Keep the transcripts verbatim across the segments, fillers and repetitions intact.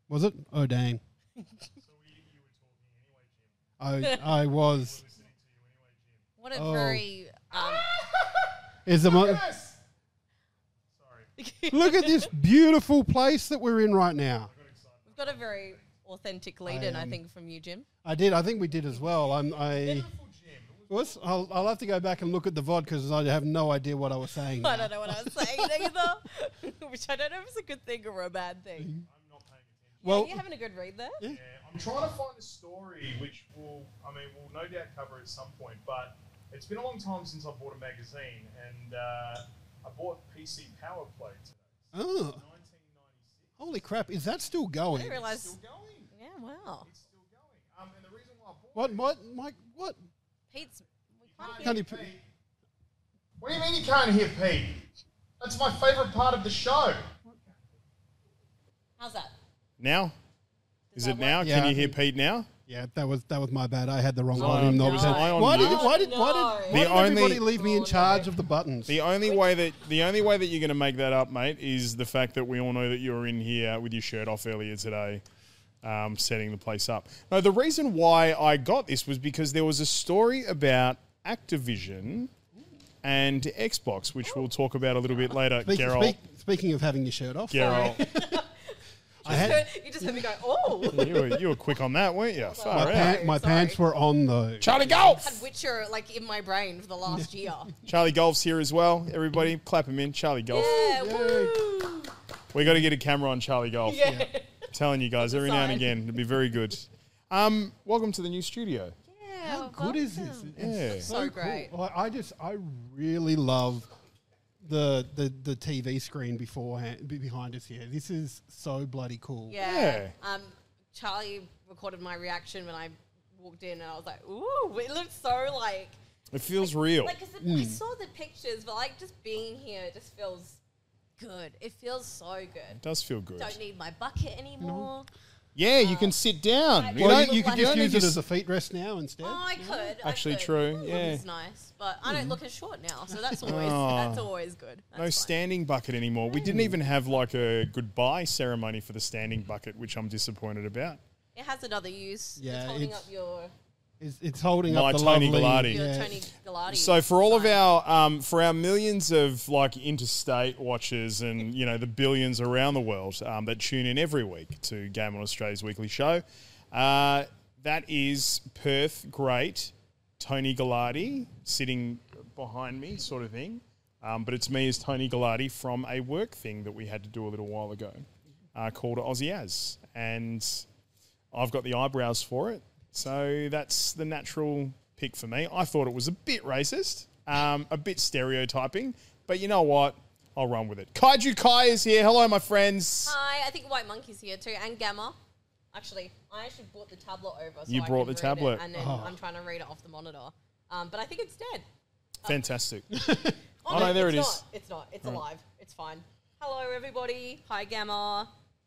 Was it? Oh, dang. So we, you were talking anyway, Jim. I I was. Listening to you anyway, Jim. What a Oh. very um, Is the mo- Yes! Sorry. Look at this beautiful place that we're in right now. we've got a very authentic lead in, I um, think, from you, Jim. I did. I think we did as well. I'm. I Beautiful Jim. It was was. I'll, I'll have to go back and look at the V O D because I have no idea what I was saying. I now. don't know what I was saying either, which I don't know if it's a good thing or a bad thing. I'm not paying attention. Well, yeah, you having a good read there? Yeah. Yeah, I'm trying to find a story which will, I mean, we'll no doubt cover at some point, but it's been a long time since I bought a magazine, and uh, I bought P C Power Play today. oh, nineteen ninety-six. holy crap! Is that still I going? didn't realise. Still going. Yeah, wow. It's still going. Um, and the reason why I bought What? it, What? Mike? What? Pete's. We can't can't hear Can't hear he put- Pete. What do you mean you can't hear Pete? That's my favourite part of the show. How's that? Now? Is that it now? work? Can Yeah, you I hear think- Pete now? Yeah, that was that was my bad. I had the wrong Oh, volume knob. no. So- I on Why did mute? why did why did, No. why The did only- everybody leave me in Oh, charge no. of the buttons? The only way that the only way that you're going to make that up, mate, is the fact that we all know that you were in here with your shirt off earlier today, um, setting the place up. No, the reason why I got this was because there was a story about Activision and Xbox, which we'll talk about a little bit later. Speak- Geralt, speak- speaking of having your shirt off, Geralt, I had You just had me go, oh. you were you were quick on that, weren't you? my, Far out. pa- my Sorry. pants were on though. Charlie Had Golf. Witcher like in my brain for the last year. Charlie Golf's here as well. Everybody, clap him in. Charlie Golf. Yeah, woo. We got to get a camera on Charlie Golf. Yeah. I'm telling you guys, every now and Side. again, it'd be very good. Um, welcome to the new studio. Yeah, How good is this? It's Yeah. so, So cool. great. Like, I just I really love the the the T V screen beforehand be- behind us here. This is so bloody cool. Yeah. Um, Charlie recorded my reaction when I walked in, and I was like, "Ooh, it looks so like It feels real. like." Cause Mm. I saw the pictures, but like just being here it just feels good. It feels so It good. does feel good. Don't need my bucket anymore. Yeah, you can sit down. I- You Well, don't- you, you could like- just you use don't it just- as a feet rest now instead. Oh, I could. I Actually could. true, Ooh, yeah. It's nice, but I don't look as short now, so that's always Oh. that's always good. That's No fine. standing bucket anymore. We didn't even have like a goodbye ceremony for the standing bucket, which I'm disappointed about. It has another use. Yeah, it's holding it's- up your It's, it's holding My up the Tony lovely. Gallardi. your yeah. Tony Gallardi. So for all of sign. our um, for our millions of like interstate watchers and you know the billions around the world um, that tune in every week to Game On Australia's weekly show, uh, that is Perth great Tony Gallardi sitting behind me, sort of thing. Um, but it's me as Tony Gallardi from a work thing that we had to do a little while ago uh, called Aussie As, and I've got the eyebrows for it. So that's the natural pick for me. I thought it was a bit racist, um, a bit stereotyping, but you know what? I'll run with it. Kaiju Kai is here. Hello, my friends. Hi, I think White Monkey's here too, and Gamma. Actually, I actually brought the tablet over. So You I brought can the read it, tablet. and then Oh. I'm trying to read it off the monitor. Um, but I think it's dead. Fantastic. Oh, Oh, no, there it's it is. Not. It's not. It's alive. It's fine. Hello, everybody. Hi, Gamma.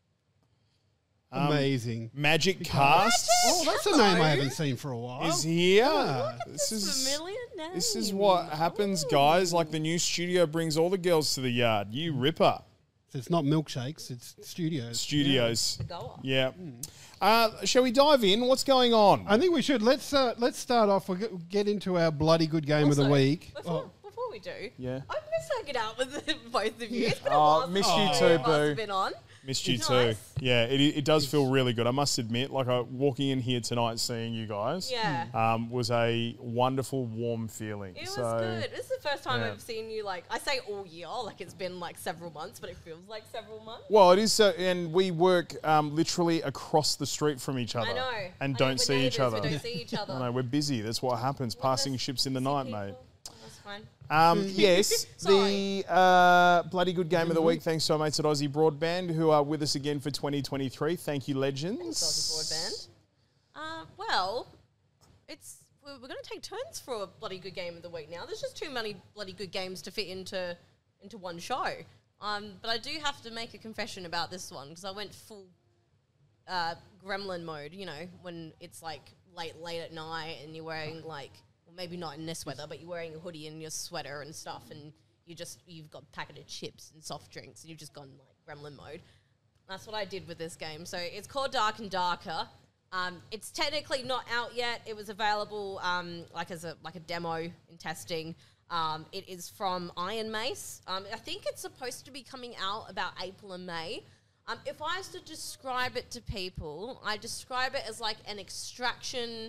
Amazing. Magic Cast Oh, that's a name I haven't seen for a while. is here. Ah. This is Familiar name. this is what happens, guys. Like the new studio brings all the girls to the yard. You ripper. So it's not milkshakes, it's studios. Studios. The goer. Yeah. Uh, shall we dive in? What's going on? I think we should. Let's uh, let's start off. We'll get, get into our bloody good game of the Also, week. Before, Oh, before we do, Yeah. I'm just hanging out with both of you. It's been a Oh, while since missed you the too, three of us boo. have been on. Missed you It's too. nice. Yeah, it, it does feel really good. I must admit, like I, walking in here tonight, seeing you guys, Yeah. um, was a wonderful, warm feeling. It was so, good. This is the first time yeah. I've seen you, like, I say all year, like it's been like several months, but it feels like several months. Well, it is so, and we work um, literally across the street from each other, I know. and I know, don't we're see each neighbours, other. We don't see each other. I know we're busy. That's what happens. Well, Passing that's- ships in the see night, people. mate. Oh, that's fine. Um, yes, Sorry. the uh, bloody good game of the week. Thanks to our mates at Aussie Broadband who are with us again for twenty twenty-three. Thank you, legends. Aussie Broadband. Uh, well, it's we're, we're going to take turns for a bloody good game of the week now. There's just too many bloody good games to fit into into one show. Um, but I do have to make a confession about this one because I went full uh, gremlin mode. You know, when it's like late late at night and you're wearing like, well, maybe not in this weather, but you're wearing a hoodie and your sweater and stuff, and you just you've got a packet of chips and soft drinks, and you've just gone like gremlin mode. That's what I did with this game. So it's called Dark and Darker. Um, it's technically not out yet. It was available um, like as a like a demo in testing. Um, it is from Iron Mace. Um, I think it's supposed to be coming out about April and May. Um, if I was to describe it to people, I describe it as like an extraction,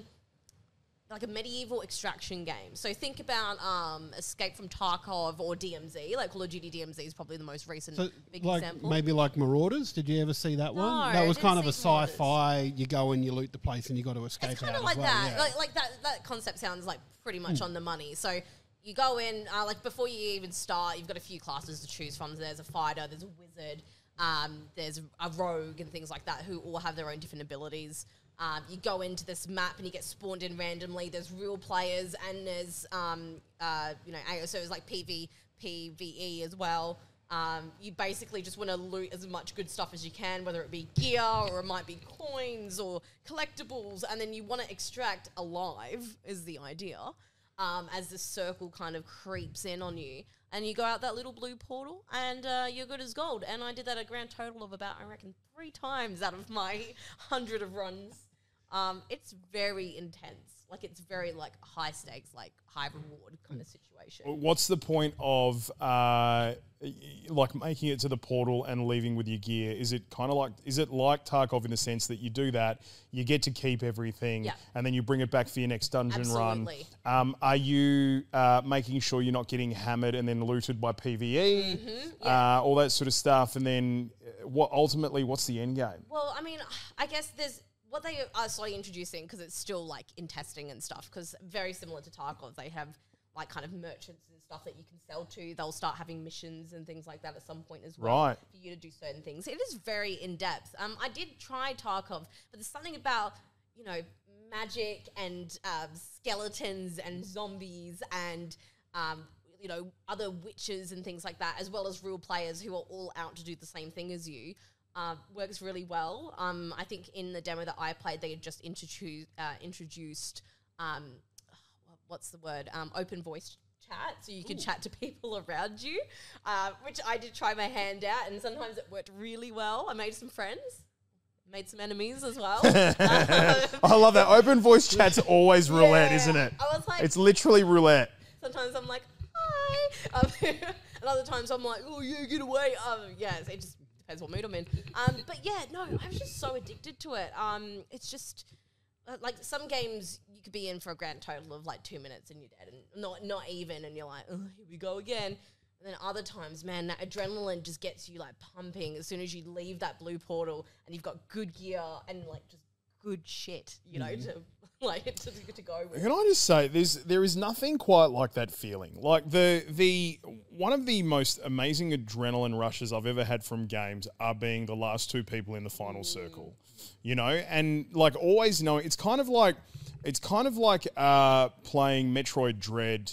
like a medieval extraction game. So think about um, Escape from Tarkov or D M Z. Like Call of Duty D M Z is probably the most recent So, big like example. maybe like Marauders. Did you ever see that No, one? I That was didn't kind of a see Marauders. sci-fi. You go and you loot the place and you got to escape It's kind out of like as well. that. Yeah. Like, like that. That concept sounds like pretty much on the money. So you go in, uh, like before you even start, you've got a few classes to choose from. There's a fighter, there's a wizard, um, there's a rogue, and things like that who all have their own different abilities. Um, you go into this map and you get spawned in randomly. There's real players and there's um, uh, you know, so it's like P V P V E as well. Um, you basically just want to loot as much good stuff as you can, whether it be gear or it might be coins or collectibles, and then you want to extract alive is the idea. Um, as the circle kind of creeps in on you, and you go out that little blue portal, and uh, you're good as gold. And I did that a grand total of about, I reckon, three times out of my hundred of runs. Um, it's very intense. Like, it's very, like, high stakes, like, high reward kind of situation. What's the point of, uh, like, making it to the portal and leaving with your gear? Is it kind of like, is it like Tarkov in the sense that you do that, you get to keep everything, Yeah. and then you bring it back for your next dungeon Absolutely. run? Um, are you uh, making sure you're not getting hammered and then looted by P V E? Mm-hmm, yeah. uh, all that sort of stuff. And then, uh, what ultimately, what's the end game? Well, I mean, I guess there's what they are slowly introducing, because it's still like in testing and stuff, because very similar to Tarkov, they have like kind of merchants and stuff that you can sell to. They'll start having missions and things like that at some point as well. Right. For you to do certain things. It is very in-depth. Um, I did try Tarkov, but there's something about, you know, magic and um, skeletons and zombies and, um, you know, other witches and things like that, as well as real players who are all out to do the same thing as you. Uh, works really well. Um, I think in the demo that I played, they had just introduced, uh, introduced um, what's the word? Um, open voice chat, so you can chat to people around you, uh, which I did try my hand out, and sometimes it worked really well. I made some friends, made some enemies as well. I love that. Open voice chat's always roulette, Yeah. isn't it? I was like, It's literally roulette. sometimes I'm like, hi. Um, and other times I'm like, oh, yeah, get away. Um, yeah, it just depends what mood I'm in. Um, but yeah, no, I was just so addicted to it. Um, it's just uh, like some games you could be in for a grand total of like two minutes and you're dead, and not not even, and you're like, oh, here we go again. And then other times, man, that adrenaline just gets you like pumping as soon as you leave that blue portal and you've got good gear and like just good shit, you know, to like to, to go with. Can I just say, there's there is nothing quite like that feeling. Like the the one of the most amazing adrenaline rushes I've ever had from games are being the last two people in the final circle. You know, and like always knowing it's kind of like it's kind of like uh, playing Metroid Dread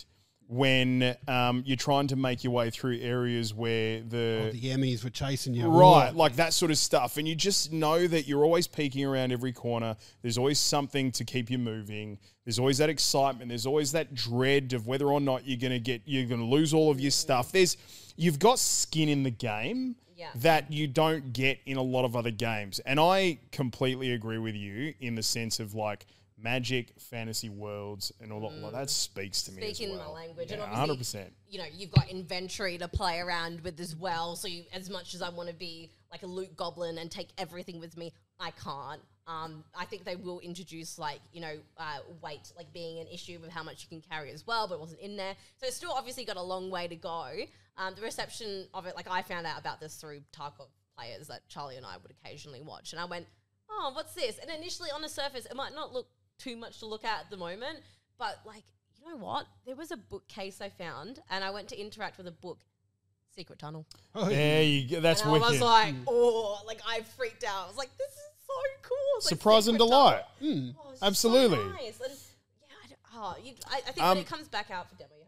when um, you're trying to make your way through areas where the The Emmys were chasing you. Right, like that sort of stuff. And you just know that you're always peeking around every corner. There's always something to keep you moving. There's always that excitement. There's always that dread of whether or not you're going to get, you're going to lose all of your stuff. There's, you've got skin in the game Yeah. that you don't get in a lot of other games. And I completely agree with you in the sense of like, magic, fantasy worlds, and all that. Like, that speaks to me as Speaking well. my language, Yeah, and one hundred obviously, percent. you know, you've got inventory to play around with as well. So you, as much as I want to be like a loot goblin and take everything with me, I can't. Um, I think they will introduce like, you know, uh, weight like being an issue with how much you can carry as well, but it wasn't in there. So it's still obviously got a long way to go. Um, the reception of it, like I found out about this through Tarkov players that Charlie and I would occasionally watch, and I went, oh, what's this? And initially on the surface, it might not look too much to look at at the moment, but like, you know what? There was a bookcase I found, and I went to interact with a book, Secret Tunnel. Oh, There you go. That's and I wicked. was like, oh, like I freaked out. I was like, this is so cool. It's like Surprise and Secret delight. Tunnel. Oh, it's just Absolutely. So nice. And yeah, I, don't- oh, you, I, I think Um, when it comes back out for demo, you have to try it again.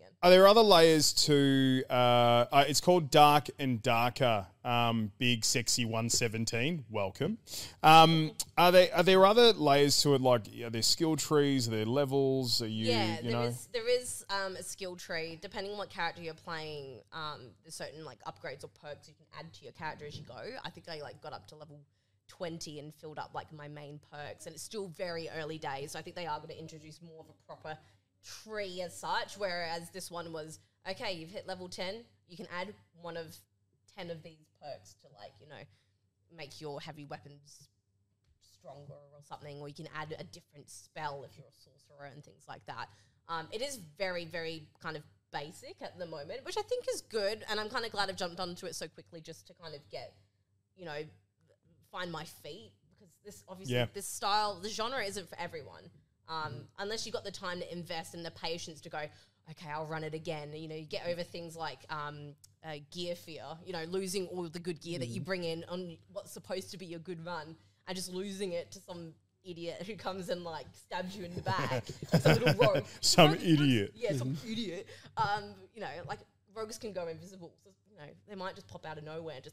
Are there other layers to? Uh, uh, it's called Dark and Darker. Um, big sexy one seventeen. Welcome. Um, are there are there other layers to it? Like are there skill trees? Are there levels? Are you? Yeah, you there know? is there is um, a skill tree. Depending on what character you're playing, um, there's certain like upgrades or perks you can add to your character as you go. I think I like got up to level twenty and filled up like my main perks, and it's still very early days. So I think they are going to introduce more of a proper tree as such, whereas this one was, okay, you've hit level ten, you can add one of ten of these perks to like, you know, make your heavy weapons stronger or something, or you can add a different spell if you're a sorcerer and things like that. Um, it is very, very kind of basic at the moment, which I think is good, and I'm kind of glad I've jumped onto it so quickly just to kind of get, you know, find my feet, because this obviously, Yeah. this style, the genre isn't for everyone. Um, unless you've got the time to invest and the patience to go, okay, I'll run it again. You know, you get over things like um, uh, gear fear, you know, losing all the good gear mm. that you bring in on what's supposed to be a good run and just losing it to some idiot who comes and, like, stabs you in the back. Some little rogue. Some rogue, idiot. Yeah, some idiot. Um, you know, like, rogues can go invisible. So, you know, they might just pop out of nowhere and just...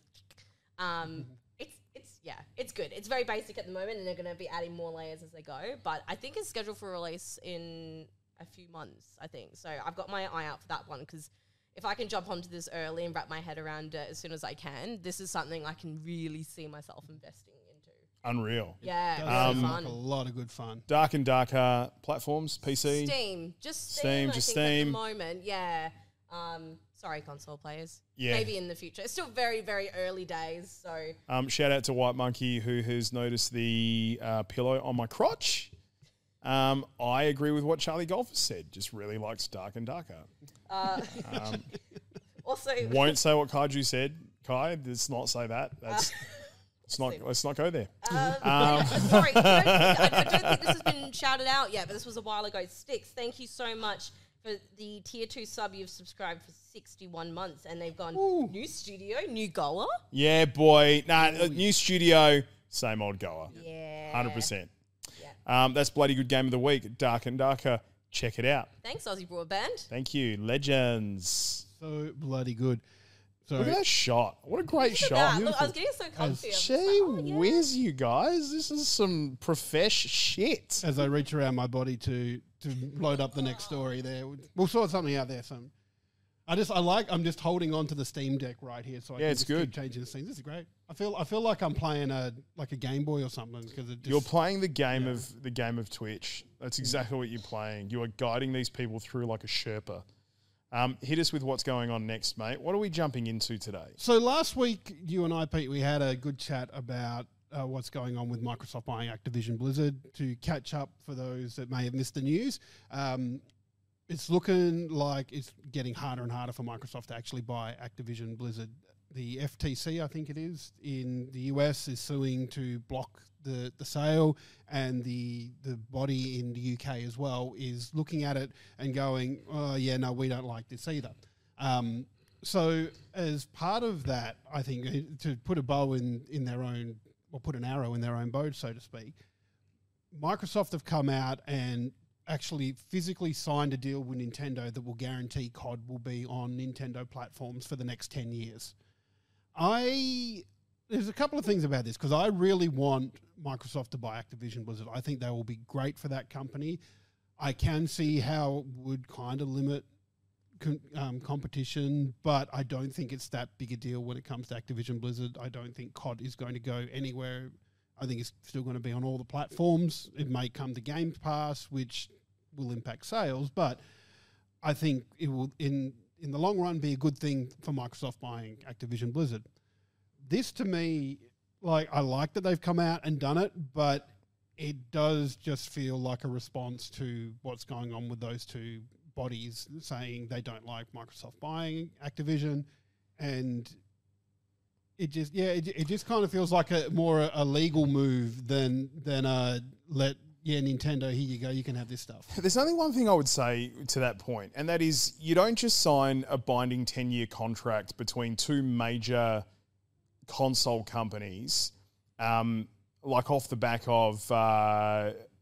Um, It's it's yeah, it's good. It's very basic at the moment, and they're going to be adding more layers as they go. But I think it's scheduled for release in a few months, I think. So I've got my eye out for that one, because if I can jump onto this early and wrap my head around it as soon as I can, this is something I can really see myself investing into. Unreal. Yeah, Does really seem fun. like a lot of good fun. Dark and Darker platforms, P C. Steam, just Steam, Steam, I just think Steam. at the moment, yeah. Um, sorry, console players. Yeah. Maybe in the future. It's still very, very early days, so... Um, shout out to White Monkey, who has noticed the uh, pillow on my crotch. Um, I agree with what Charlie Golf has said. Just really likes Dark and Darker. Uh, Um, also... won't say what Kaiju said. Kai, let's not say that. That's let's not let's not go there. Um, Um, sorry, I don't, think, I, I don't think this has been shouted out yet, but this was a while ago. Sticks, thank you so much for the tier two sub. You've subscribed for sixty-one months, and they've gone Ooh. new studio, new goer. Yeah, boy. Nah, uh, new studio, same old goer. Yeah, Hundred percent. Yeah. Um, that's bloody good game of the week. Dark and Darker. Check it out. Thanks, Aussie Broadband. Thank you, legends. So bloody good. So Look at that shot. What a great Look at shot. that. Look, I was getting so comfy. I was just like, Gee oh, yeah. whiz, you guys. This is some profesh shit. as I reach around my body to to load up the next story, there we'll sort something out there. Some, I just I like I'm just holding on to the Steam Deck right here, so I Yeah, can it's just keep good. changing the scenes. This is great. I feel I feel like I'm playing a like a Game Boy or something, because it just, You're playing the game of the game of Twitch. That's exactly what you're playing. You are guiding these people through like a Sherpa. Um, hit us with what's going on next, mate. What are we jumping into today? So last week, you and I, Pete, we had a good chat about uh, what's going on with Microsoft buying Activision Blizzard. To catch up for those that may have missed the news, um, it's looking like it's getting harder and harder for Microsoft to actually buy Activision Blizzard. The F T C, I think it is, in the U S is suing to block the, the sale, and the the body in the U K as well is looking at it and going, oh, yeah, no, we don't like this either. Um, so as part of that, I think, uh, to put a bow in, in their own, or put an arrow in their own bow, so to speak, Microsoft have come out and actually physically signed a deal with Nintendo that will guarantee C O D will be on Nintendo platforms for the next ten years. I... There's a couple of things about this, because I really want Microsoft to buy Activision Blizzard. I think they will be great for that company. I can see how it would kind of limit com- um, competition, but I don't think it's that big a deal when it comes to Activision Blizzard. I don't think C O D is going to go anywhere. I think it's still going to be on all the platforms. It may come to Game Pass, which will impact sales, but I think it will, in in the long run, be a good thing for Microsoft buying Activision Blizzard. This, to me, like, I like that they've come out and done it, but it does just feel like a response to what's going on with those two bodies saying they don't like Microsoft buying Activision, and it just, yeah, it, it just kind of feels like a more a, a legal move than than a let, yeah, Nintendo, here you go, you can have this stuff. There's only one thing I would say to that point, and that is you don't just sign a binding ten-year contract between two major console companies, um, like off the back of uh,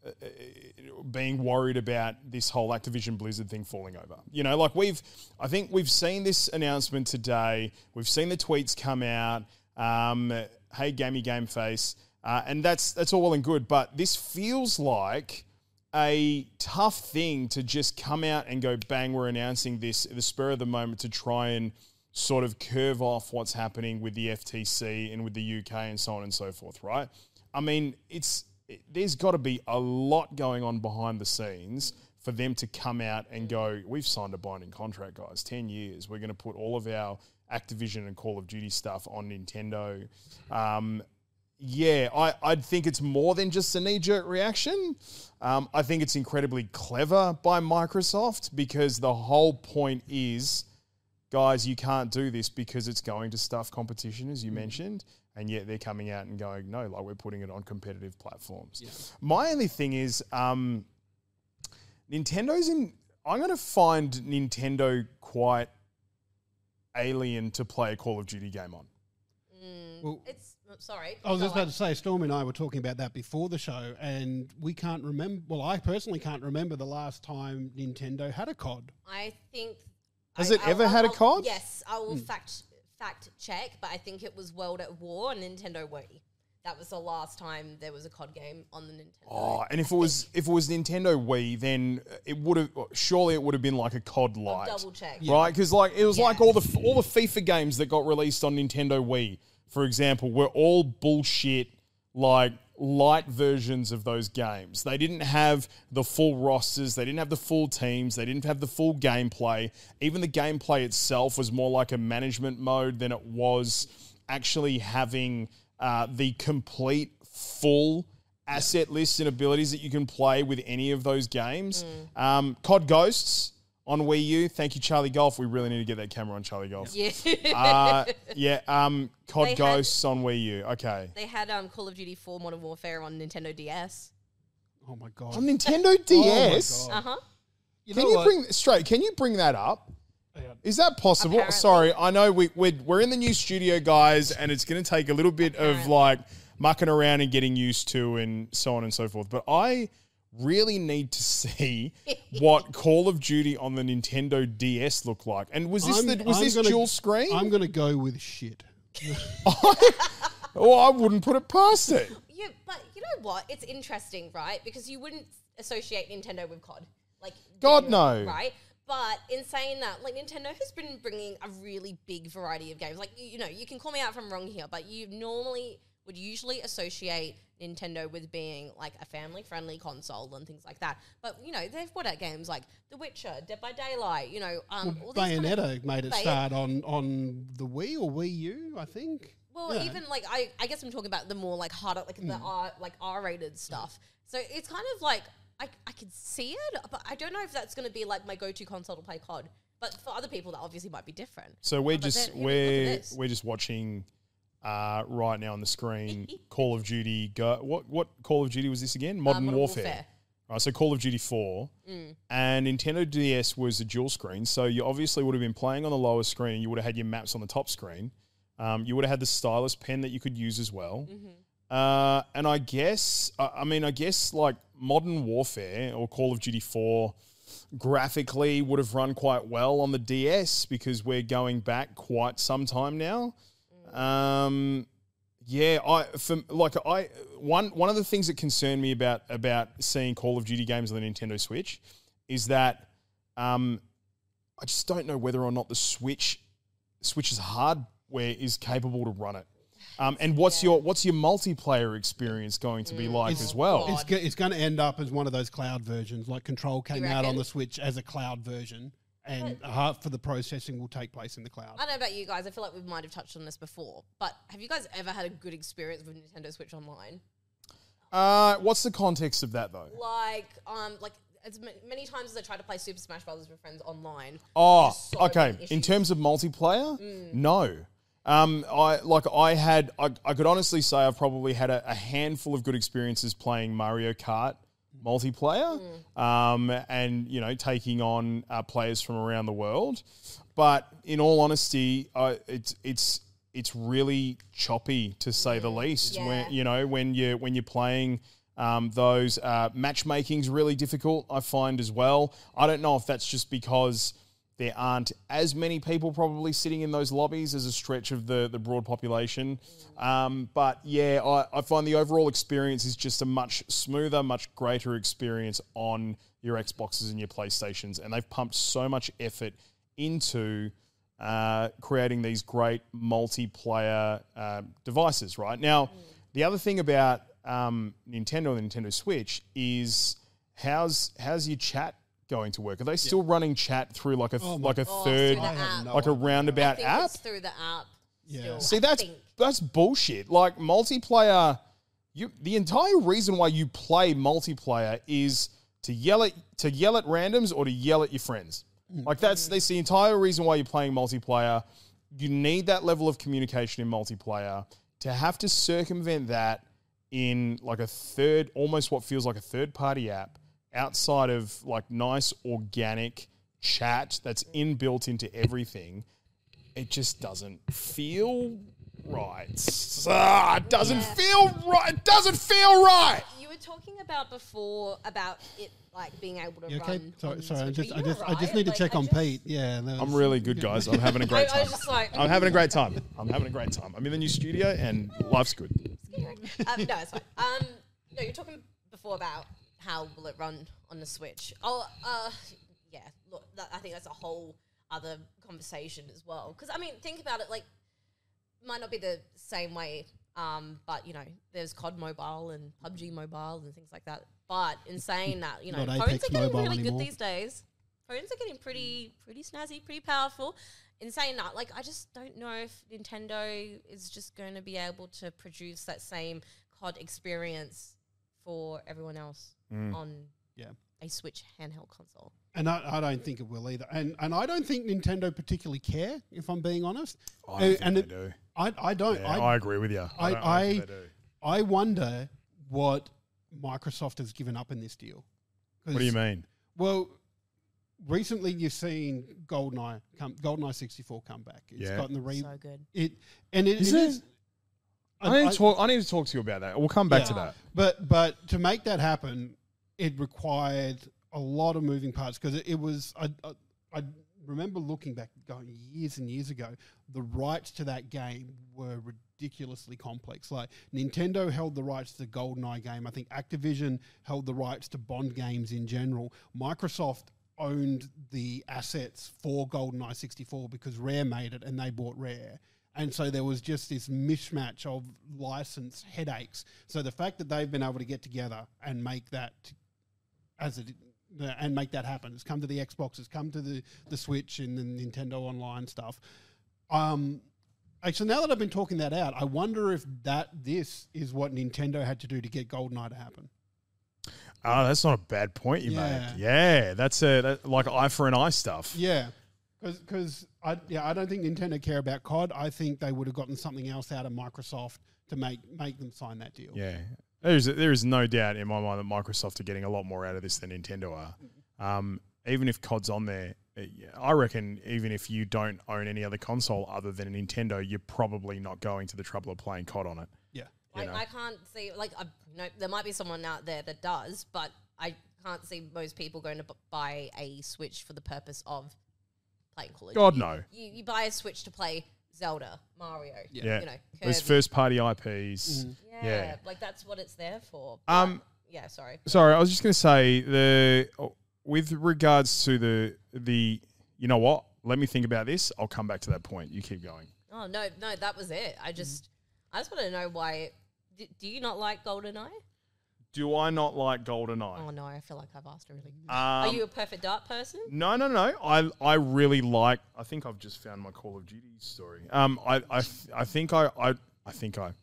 being worried about this whole Activision Blizzard thing falling over. You know, like we've, I think we've seen this announcement today. We've seen the tweets come out. Um, hey, Gamey Game Face, uh, and that's that's all well and good. But this feels like a tough thing to just come out and go, bang, we're announcing this at the spur of the moment to try and sort of curve off what's happening with the F T C and with the U K and so on and so forth, right? I mean, it's there's got to be a lot going on behind the scenes for them to come out and go, we've signed a binding contract, guys, ten years. We're going to put all of our Activision and Call of Duty stuff on Nintendo. Um, yeah, I, I think it's more than just a knee-jerk reaction. Um, I think it's incredibly clever by Microsoft because the whole point is, guys, you can't do this because it's going to stuff competition, as you mm. mentioned. And yet they're coming out and going, no, like we're putting it on competitive platforms. Yeah. My only thing is um, Nintendo's in... I'm going to find Nintendo quite alien to play a Call of Duty game on. Mm, well, it's... Sorry. I was just about to say, Storm and I were talking about that before the show, and we can't remember... Well, I personally can't remember the last time Nintendo had a C O D. I think... Has I, it I'll, ever I'll, had I'll, a C O D? Yes, I will mm. fact... fact check, but I think it was World at War on Nintendo Wii. That was the last time there was a C O D game on the Nintendo. Oh, and if it was if it was Nintendo Wii, then it would have surely it would have been like a C O D Lite. I'll double check, right? Because like it was yeah. like all the all the FIFA games that got released on Nintendo Wii, for example, were all bullshit like light versions of those games. They didn't have the full rosters, they didn't have the full teams, they didn't have the full gameplay. Even the gameplay itself was more like a management mode than it was actually having uh, the complete full asset list and abilities that you can play with any of those games. Mm. Um, C O D Ghosts on Wii U. Thank you, Charlie Golf. We really need to get that camera on Charlie Golf. Yeah. uh, yeah. Um, C O D They Ghosts on Wii U. Okay. They had um, Call of Duty four Modern Warfare on Nintendo D S. Oh my god. On Nintendo D S. Oh my god. Uh huh. You Can know you what? bring straight? Can you bring that up? Yeah. Is that possible? Apparently. Sorry, I know we we're, we're in the new studio, guys, and it's going to take a little bit of Apparently. like mucking around and getting used to, and so on and so forth. But I really need to see what Call of Duty on the Nintendo D S looked like. And was this I'm- the, was I'm this gonna- dual screen? I'm going to go with shit. Oh, I wouldn't put it past it. Yeah, but you know what? It's interesting, right? Because you wouldn't associate Nintendo with C O D. Like, God, genuinely, no. Right? But in saying that, like, Nintendo has been bringing a really big variety of games. Like, you, you know, you can call me out if I'm wrong here, but you normally would usually associate Nintendo with being, like, a family-friendly console and things like that. But, you know, they've put out games like The Witcher, Dead by Daylight, you know. Um, all these kind of- Bayonetta made it Bay- start on, on the Wii or Wii U, I think. Well, Yeah. even like I, I guess I'm talking about the more like harder, like the R, like R-rated stuff. So it's kind of like I, I could see it, but I don't know if that's going to be like my go-to console to play C O D. But for other people, that obviously might be different. So we're Oh, but just then, you know, look at we're this. we're just watching uh, right now on the screen Call of Duty. Go, what what Call of Duty was this again? Modern, Uh, Modern Warfare. Warfare. Right, so Call of Duty four, Mm. and Nintendo D S was a dual screen. So you obviously would have been playing on the lower screen, and you would have had your maps on the top screen. Um, you would have had the stylus pen that you could use as well. Mm-hmm. Uh, and I guess, I, I mean, I guess like Modern Warfare or Call of Duty four graphically would have run quite well on the D S because we're going back quite some time now. Mm. Um, yeah, I for, like I one one of the things that concern me about about seeing Call of Duty games on the Nintendo Switch is that um, I just don't know whether or not the Switch Switch's hardware is capable to run it. Um, and what's Yeah. your what's your multiplayer experience going to be like It's- as well? God. It's, go, it's going to end up as one of those cloud versions. Like Control came out on reckon? the Switch as a cloud version, and half for the processing will take place in the cloud. I don't know about you guys. I feel like we might have touched on this before, but have you guys ever had a good experience with Nintendo Switch Online? Uh, what's the context of that though? Like, um, like as ma- many times as I tried to play Super Smash Brothers with friends online. Oh, there's so okay. many In issues. terms of multiplayer, no. Um, I like I had I, I could honestly say I've probably had a, a handful of good experiences playing Mario Kart multiplayer, um, and you know taking on uh, players from around the world. But in all honesty, uh, it's it's it's really choppy to say the least. Yeah. When you know when you when you're playing Um, those uh, matchmaking's really difficult, I find as well. I don't know if that's just because there aren't as many people probably sitting in those lobbies as a stretch of the, the broad population. Um, but yeah, I, I find the overall experience is just a much smoother, much greater experience on your Xboxes and your PlayStations. And they've pumped so much effort into uh, creating these great multiplayer uh, devices, right? Now, the other thing about um, Nintendo and Nintendo Switch is how's how's your chat going to work? Are they still yeah. running chat through like a oh like a oh, third, no like a roundabout I think app? It's through the app. Yeah. Still, See, I that's think. that's bullshit. Like multiplayer, you the entire reason why you play multiplayer is to yell at to yell at randoms or to yell at your friends. Like that's that's the entire reason why you're playing multiplayer. You need that level of communication in multiplayer. To have to circumvent that in like a third, almost what feels like a third party app outside of like nice organic chat that's inbuilt into everything, it just doesn't feel right. Ah, it doesn't Yeah. feel right. It doesn't feel right. You were talking about before about it like being able to You okay? run. Sorry, on sorry. I Switch. just, Are I you just, I just alright? need to Like, check I on just- Pete. Yeah, that I'm was- really good, guys. I'm having a I, great I time. was just like, I'm having a great time. I'm having a great time. I'm in the new studio and life's good. um, no, it's fine. Um, no, you're talking before about how will it run on the Switch. Oh, uh, yeah. Look, that, I think that's a whole other conversation as well. Because I mean, think about it. Like, might not be the same way. Um, but you know, there's C O D Mobile and P U B G Mobile and things like that. But in saying that, you know, Not phones Apex are getting Mobile really anymore. good these days. Phones are getting pretty, pretty snazzy, pretty powerful. In saying that, like, I just don't know if Nintendo is just going to be able to produce that same C O D experience for everyone else Mm. on Yeah. a Switch handheld console. And I, I don't think it will either. And and I don't think Nintendo particularly care, if I'm being honest. I don't think and they it- do. I, I don't. Yeah, I, I, agree with you. I- I, don't, I don't think I- they do. I wonder what Microsoft has given up in this deal. What do you mean? Well, recently you've seen GoldenEye come, GoldenEye sixty-four come back. It's Yeah. gotten the re So good. it and it Is it it? is. I need, to talk, I need to talk to you about that. We'll come back Yeah. to that. But but to make that happen, it required a lot of moving parts because it, it was. I, I I remember looking back, going years and years ago. The rights to that game were ridiculously complex. Like Nintendo held the rights to the GoldenEye game. I think Activision held the rights to Bond games in general. Microsoft owned the assets for GoldenEye sixty-four because Rare made it and they bought Rare. And so there was just this mismatch of license headaches. So the fact that they've been able to get together and make that as it and make that happen, it's come to the Xbox, it's come to the, the Switch and the Nintendo Online stuff. Um, actually, now that I've been talking that out, I wonder if that this is what Nintendo had to do to get GoldenEye to happen. Oh, that's not a bad point you Yeah. make. Yeah, that's a that, like eye for an eye stuff. Yeah, because I yeah I don't think Nintendo care about C O D. I think they would have gotten something else out of Microsoft to make make them sign that deal. Yeah. There's there is no doubt in my mind that Microsoft are getting a lot more out of this than Nintendo are. Um, even if C O D's on there, uh, yeah, I reckon even if you don't own any other console other than a Nintendo, you're probably not going to the trouble of playing C O D on it. Yeah. You Like, know. I can't see, like, I, you know, there might be someone out there that does, but I can't see most people going to b- buy a Switch for the purpose of playing Call of God, Duty. no. You, you buy a Switch to play Zelda, Mario, Yeah. you know, Those Kirby. first party I Ps. Mhm. yeah, yeah. like that's what it's there for. Um, But- yeah, sorry. Sorry, I was just going to say the with regards to the the you know what? Let me think about this. I'll come back to that point. You keep going. Oh no, no, that was it. I just, I just want to know why. Do, do you not like GoldenEye? Do I not like GoldenEye? Oh no, I feel like I've asked already. Um, Are you a perfect dart person? No, no, no. I I really like. I think I've just found my Call of Duty story. Um, I I, I think I, I I think I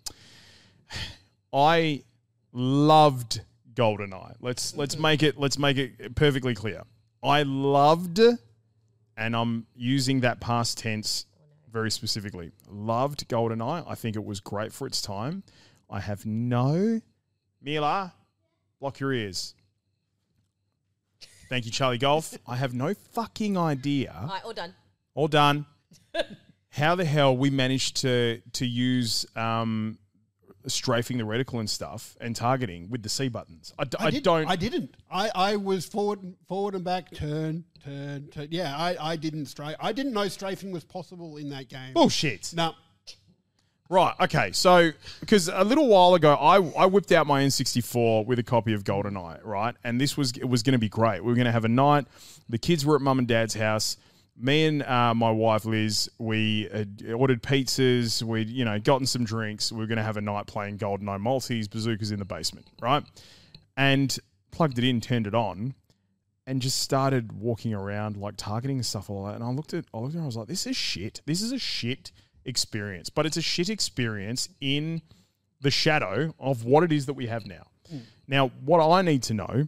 I loved GoldenEye. Let's let's make it let's make it perfectly clear. I loved, and I'm using that past tense very specifically. Loved GoldenEye. I think it was great for its time. I have no Mila, block your ears. Thank you, Charlie Golf. I have no fucking idea. All right, all done. All done. How the hell we managed to to use um, strafing the reticle and stuff and targeting with the C buttons. I, d- I, I did, don't. I didn't. I, I was forward, forward and back, turn, turn, turn. Yeah, I, I didn't strafe. I didn't know strafing was possible in that game. Bullshit. No. Right, okay, so, because a little while ago, I, I whipped out my N sixty-four with a copy of GoldenEye, right? And this was, it was going to be great. We were going to have a night. The kids were at mum and dad's house. Me and uh, my wife, Liz, we had ordered pizzas. We'd, you know, gotten some drinks. We were going to have a night playing GoldenEye multis, bazookas in the basement, right? And plugged it in, turned it on, and just started walking around, like, targeting and stuff like that. And I looked at, I looked at it and I was like, this is shit. This is a shit experience, but it's a shit experience in the shadow of what it is that we have now. Mm. Now, what I need to know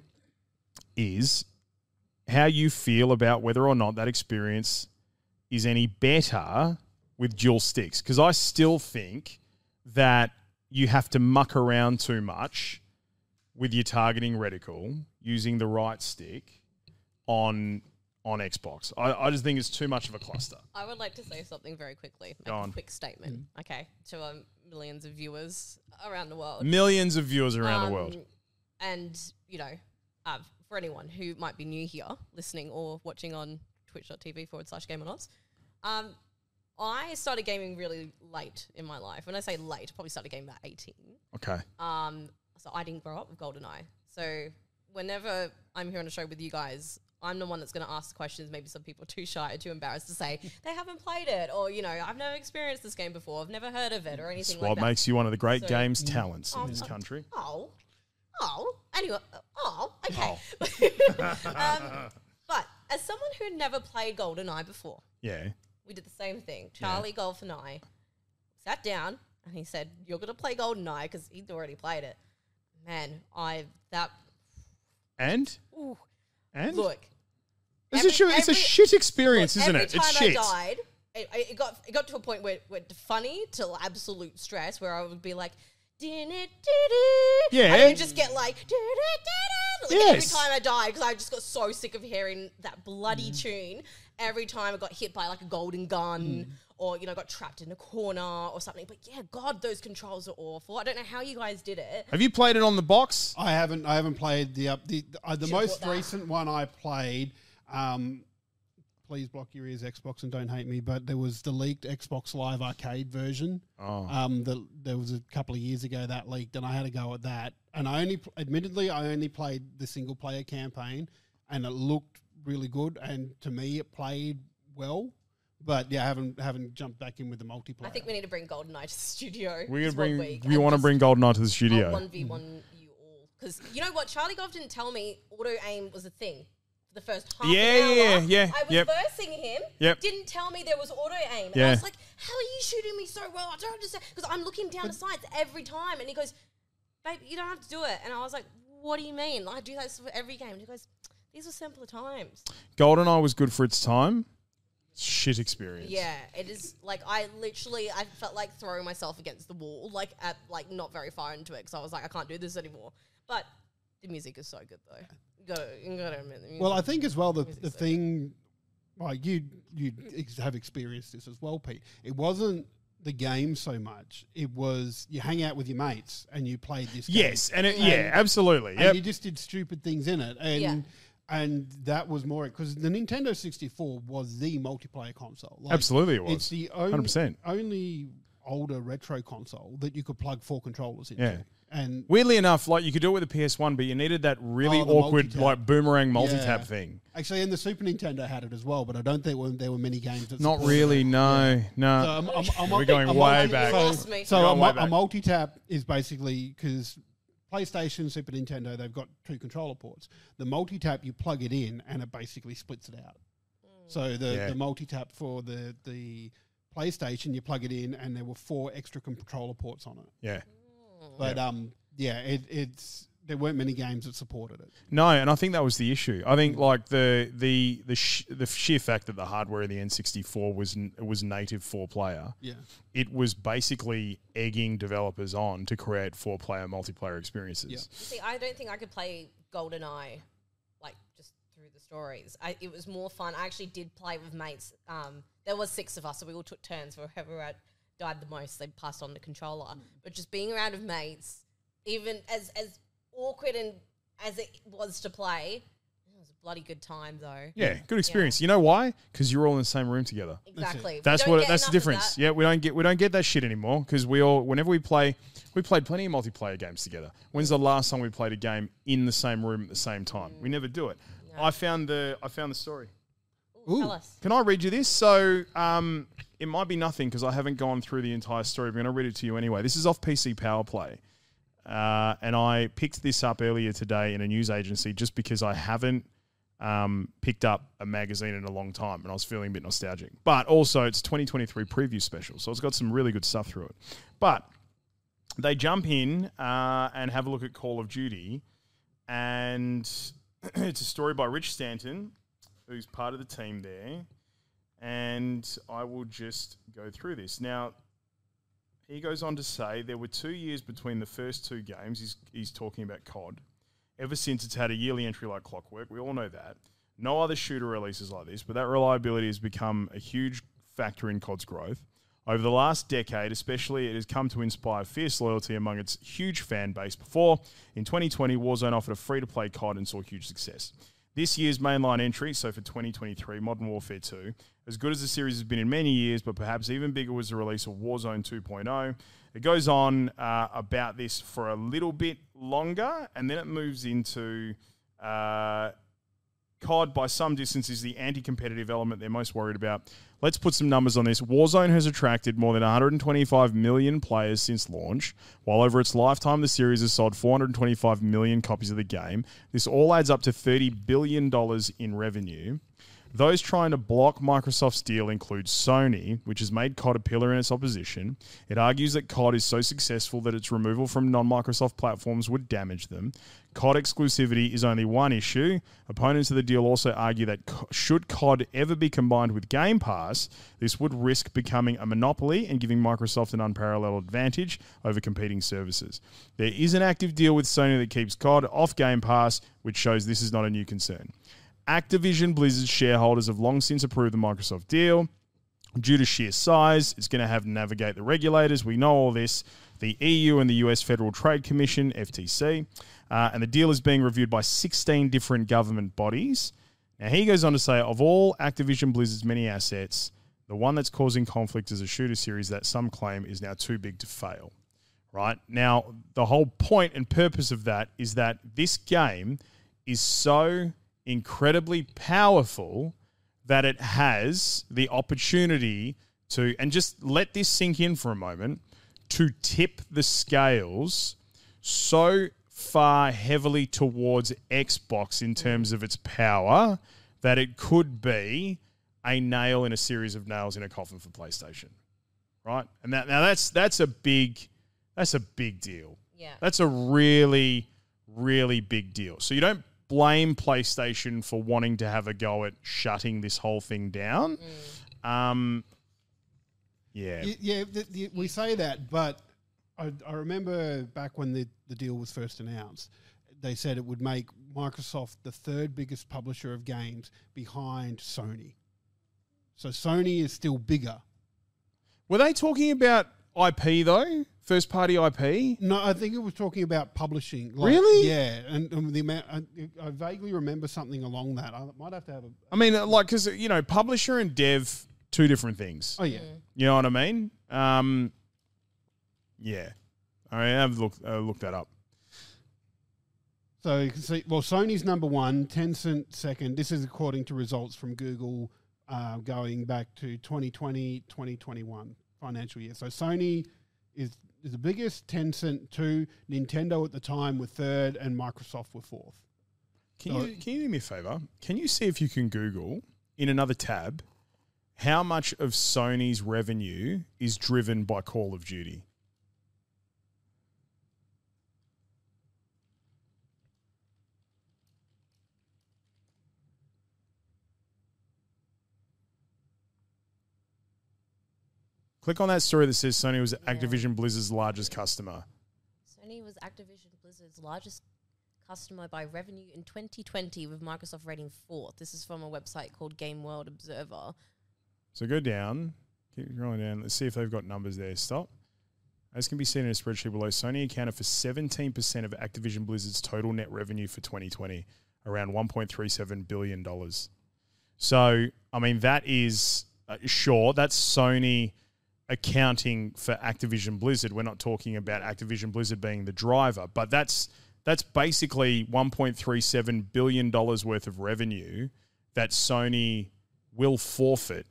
is how you feel about whether or not that experience is any better with dual sticks, because I still think that you have to muck around too much with your targeting reticle using the right stick on on Xbox. I, I just think it's too much of a cluster. I would like to say something very quickly. Make Go a on. quick statement, mm. okay, to um, millions of viewers around the world. Millions of viewers around um, the world. And, you know, uh, for anyone who might be new here, listening or watching on twitch.tv forward slash Game on Odds, um, I started gaming really late in my life. When I say late, I probably started gaming about eighteen. Okay. Um, so I didn't grow up with GoldenEye. So whenever I'm here on a show with you guys, I'm the one that's going to ask the questions. Maybe some people are too shy or too embarrassed to say they haven't played it, or, you know, I've never experienced this game before. I've never heard of it or anything That's like what that. What makes you one of the great So- games talents Oh, in this oh, country. Oh, oh, anyway, oh, okay. um, but as someone who never played GoldenEye before, Yeah. we did the same thing. Charlie Golf and I sat down and he said, "You're going to play GoldenEye," because he'd already played it. Man, I that And? ooh, And? look. It's, every- a, sh- it's a every- shit experience, look, isn't every it? It's time shit. I died, it, it got it got to a point where where funny to absolute stress, where I would be like, Yeah. and it would just get like, like every Yes. time I died, because I just got so sick of hearing that bloody tune. Every time I got hit by like a golden gun, or, you know, got trapped in a corner or something. But yeah, God, those controls are awful. I don't know how you guys did it. Have you played it on the box? I haven't. I haven't played the up. The, uh, the Should've most bought that. recent one I played. Um, please block your ears, Xbox, and don't hate me. But there was the leaked Xbox Live Arcade version. Oh. Um, the, there was a couple of years ago that leaked, and I had a go at that. And I only, admittedly, I only played the single player campaign, and it looked really good. And to me, it played well. But yeah, I haven't haven't jumped back in with the multiplayer. I think we need to bring GoldenEye to the studio. We're this gonna one bring. week We and want to just- bring GoldenEye to the studio. I'll one v one you all. Because you know what? Charlie Golf didn't tell me auto aim was a thing for the first half Yeah, an hour. yeah, yeah, I was yep. versing him. Yep. Didn't tell me there was auto aim. And Yeah. I was like, how are you shooting me so well? I don't understand. Because I'm looking down the sights every time. And he goes, babe, you don't have to do it. And I was like, what do you mean? I do that for every game. And he goes, these were simpler times. GoldenEye was good for its time. Shit experience. Yeah, it is like I literally I felt like throwing myself against the wall, like at like not very far into it, because I was like, I can't do this anymore. But the music is so good though. You gotta, you gotta admit the music. Well, I think as well the music's the so thing, like you you ex- have experienced this as well, Pete. It wasn't the game so much; it was you hang out with your mates and you played this. Game. Yes, and it, yeah, And- absolutely. And Yep. you just did stupid things in it, and Yeah. and that was more because the Nintendo sixty-four was the multiplayer console. Like, Absolutely, it was. It's the one only, hundred percent. only older retro console that you could plug four controllers into. Yeah. And Weirdly enough, like you could do it with the P S one, but you needed that really Oh, the awkward, multi-tap. like boomerang multi-tap Yeah. thing. actually, and the Super Nintendo had it as well, but I don't think there were many games that Not supported really, it. no, no. So I'm, I'm, I'm, We're going I'm- way I'm- back. You So, lost me. so We're a, going way mu- back. a multi-tap is basically because PlayStation, Super Nintendo, they've got two controller ports. The multi-tap, you plug it in, and it basically splits it out. So the, Yeah. the multi-tap for the the PlayStation, you plug it in, and there were four extra controller ports on it. Yeah. But um, yeah, it, it's there weren't many games that supported it. No, and I think that was the issue. I think like the the the sh- the sheer fact that the hardware of the N sixty-four was n- was native four player, Yeah. it was basically egging developers on to create four player multiplayer experiences. Yeah. See, I don't think I could play GoldenEye like just through the stories. I, it was more fun. I actually did play with mates. Um, there was six of us, so we all took turns for whoever had died the most, they passed on the controller. But just being around with mates, even as as awkward and as it was to play, it was a bloody good time though. Yeah, good experience. Yeah. You know why? Because you're all in the same room together. Exactly. That's what. That's the difference. Yeah, we don't get we don't get that shit anymore because we all whenever we play, we played plenty of multiplayer games together. When's the last time we played a game in the same room at the same time? Mm. We never do it. No. I found the I found the story. Ooh, tell us. Can I read you this? So um, it might be nothing because I haven't gone through the entire story. But I'm going to read it to you anyway. This is off P C Power Play. Uh, and I picked this up earlier today in a news agency just because I haven't um, picked up a magazine in a long time and I was feeling a bit nostalgic. But also it's twenty twenty-three preview special, so it's got some really good stuff through it. But they jump in uh, and have a look at Call of Duty, and it's a story by Rich Stanton, who's part of the team there, and I will just go through this. Now, he goes on to say there were two years between the first two games. He's, he's talking about C O D. Ever since it's had a yearly entry like clockwork, we all know that. No other shooter releases like this, but that reliability has become a huge factor in C O D's growth. Over the last decade, especially, it has come to inspire fierce loyalty among its huge fan base. Before, in twenty twenty, Warzone offered a free-to-play C O D and saw huge success. This year's mainline entry, so for twenty twenty-three, Modern Warfare two, as good as the series has been in many years, but perhaps even bigger was the release of Warzone two point oh. It goes on uh, about this for a little bit longer, and then it moves into uh, C O D by some distance is the anti-competitive element they're most worried about. Let's put some numbers on this. Warzone has attracted more than one hundred twenty-five million players since launch, while over its lifetime the series has sold four hundred twenty-five million copies of the game. This all adds up to thirty billion dollars in revenue. Those trying to block Microsoft's deal include Sony, which has made C O D a pillar in its opposition. It argues that C O D is so successful that its removal from non-Microsoft platforms would damage them. C O D exclusivity is only one issue. Opponents of the deal also argue that should C O D ever be combined with Game Pass, this would risk becoming a monopoly and giving Microsoft an unparalleled advantage over competing services. There is an active deal with Sony that keeps C O D off Game Pass, which shows this is not a new concern. Activision Blizzard's shareholders have long since approved the Microsoft deal. Due to sheer size, it's going to have to navigate the regulators. We know all this. The E U and the U S Federal Trade Commission, F T C. Uh, and the deal is being reviewed by sixteen different government bodies. Now, he goes on to say, of all Activision Blizzard's many assets, the one that's causing conflict is a shooter series that some claim is now too big to fail. Right? Now, the whole point and purpose of that is that this game is so incredibly powerful that it has the opportunity to, and just let this sink in for a moment, to tip the scales so far heavily towards Xbox in terms of its power that it could be a nail in a series of nails in a coffin for PlayStation, right? And that now that's that's a big that's a big deal. Yeah, that's a really really big deal. So you don't blame PlayStation for wanting to have a go at shutting this whole thing down. Mm. Um, yeah. Y- yeah, the, the, we say that, but I, I remember back when the, the deal was first announced, they said it would make Microsoft the third biggest publisher of games behind Sony. So Sony is still bigger. Were they talking about I P though? First party I P? No, I think it was talking about publishing. Like, really? Yeah, and, and the amount. I, I vaguely remember something along that. I might have to have a. I mean, like, because you know, publisher and dev, two different things. Oh yeah. You know what I mean? Um, yeah. All right, have look uh, look that up. So you can see. Well, Sony's number one, Tencent second. This is according to results from Google, uh, going back to twenty twenty, twenty twenty-one financial year. So Sony is. is the biggest, Tencent two, Nintendo at the time were third, and Microsoft were fourth. Can so you can you do me a favor? Can you see if you can Google in another tab how much of Sony's revenue is driven by Call of Duty? Click on that story that says Sony was Yeah. Activision Blizzard's largest customer. Sony was Activision Blizzard's largest customer by revenue in twenty twenty, with Microsoft rating fourth. This is from a website called Game World Observer. So go down. Keep rolling down. Let's see if they've got numbers there. Stop. As can be seen in a spreadsheet below, Sony accounted for seventeen percent of Activision Blizzard's total net revenue for twenty twenty, around one point three seven billion dollars. So, I mean, that is, uh, sure, that's Sony accounting for Activision Blizzard. We're not talking about Activision Blizzard being the driver, but that's that's basically one point three seven billion dollars worth of revenue that Sony will forfeit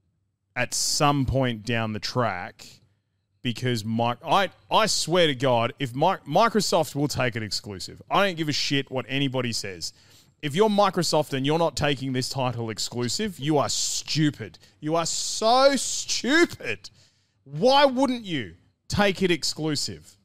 at some point down the track. Because my, I, I swear to God, if my, Microsoft will take it exclusive. I don't give a shit what anybody says. If you're Microsoft and you're not taking this title exclusive, you are stupid. You are so stupid. Why wouldn't you take it exclusive?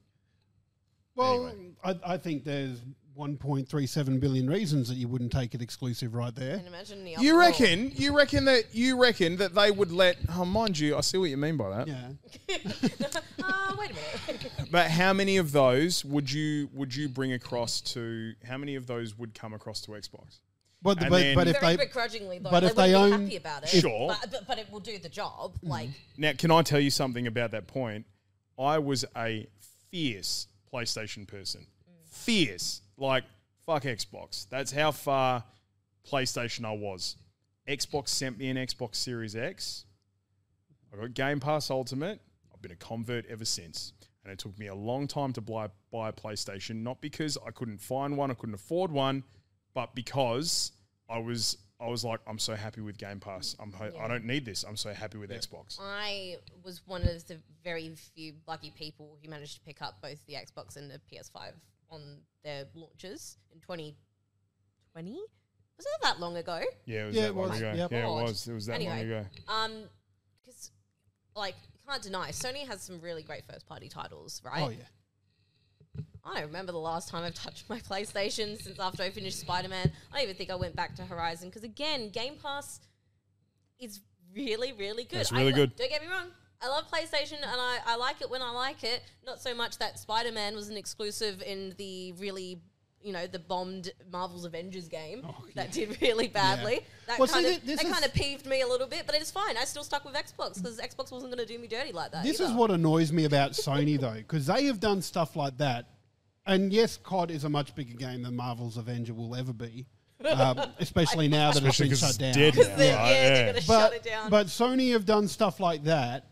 Well, Anyway. I, I think there's one point three seven billion reasons that you wouldn't take it exclusive right there. And imagine the You uproar. reckon? You reckon that you reckon that they would let? Oh, mind you, I see what you mean by that. Yeah. Uh, wait a minute. But how many of those would you would you bring across to? How many of those would come across to Xbox? But, And but, then- but if Very they begrudgingly, though. but they if they wouldn't be own- happy about it. Sure. But, but, but it will do the job. Like, Now, can I tell you something about that point? I was a fierce PlayStation person. Fierce. Like, fuck Xbox. That's how far PlayStation I was. Xbox sent me an Xbox Series X. I got Game Pass Ultimate. I've been a convert ever since. And it took me a long time to buy, buy a PlayStation, not because I couldn't find one, I couldn't afford one, but because I was I was like, I'm so happy with Game Pass. I'm ho- I don't need this. I'm so happy with Xbox. I was one of the very few lucky people who managed to pick up both the Xbox and the P S five on their launches in twenty twenty. Was it that long ago? Yeah, it was Yeah, that it long was. ago. Yep. Yeah, it God. was. It was that long Anyway. ago. Um, because like you can't deny Sony has some really great first party titles, right? oh yeah. I don't remember the last time I've touched my PlayStation since after I finished Spider-Man. I don't even think I went back to Horizon because, again, Game Pass is really, really good. It's really I, good. Don't get me wrong. I love PlayStation and I, I like it when I like it. Not so much that Spider-Man was an exclusive in the really, you know, the bombed Marvel's Avengers game Oh, that did really badly. Yeah. That Well, see, kind thi- of this that is- kind of peeved me a little bit, but it's fine. I still stuck with Xbox because Xbox wasn't going to do me dirty like that. This either. is what annoys me about Sony, though, because they have done stuff like that. And yes, C O D is a much bigger game than Marvel's Avenger will ever be, um, especially now that Especially it's 'cause been it's shut down. dead now. They're- Right, yeah, yeah. they're going to But, shut it down. but Sony have done stuff like that,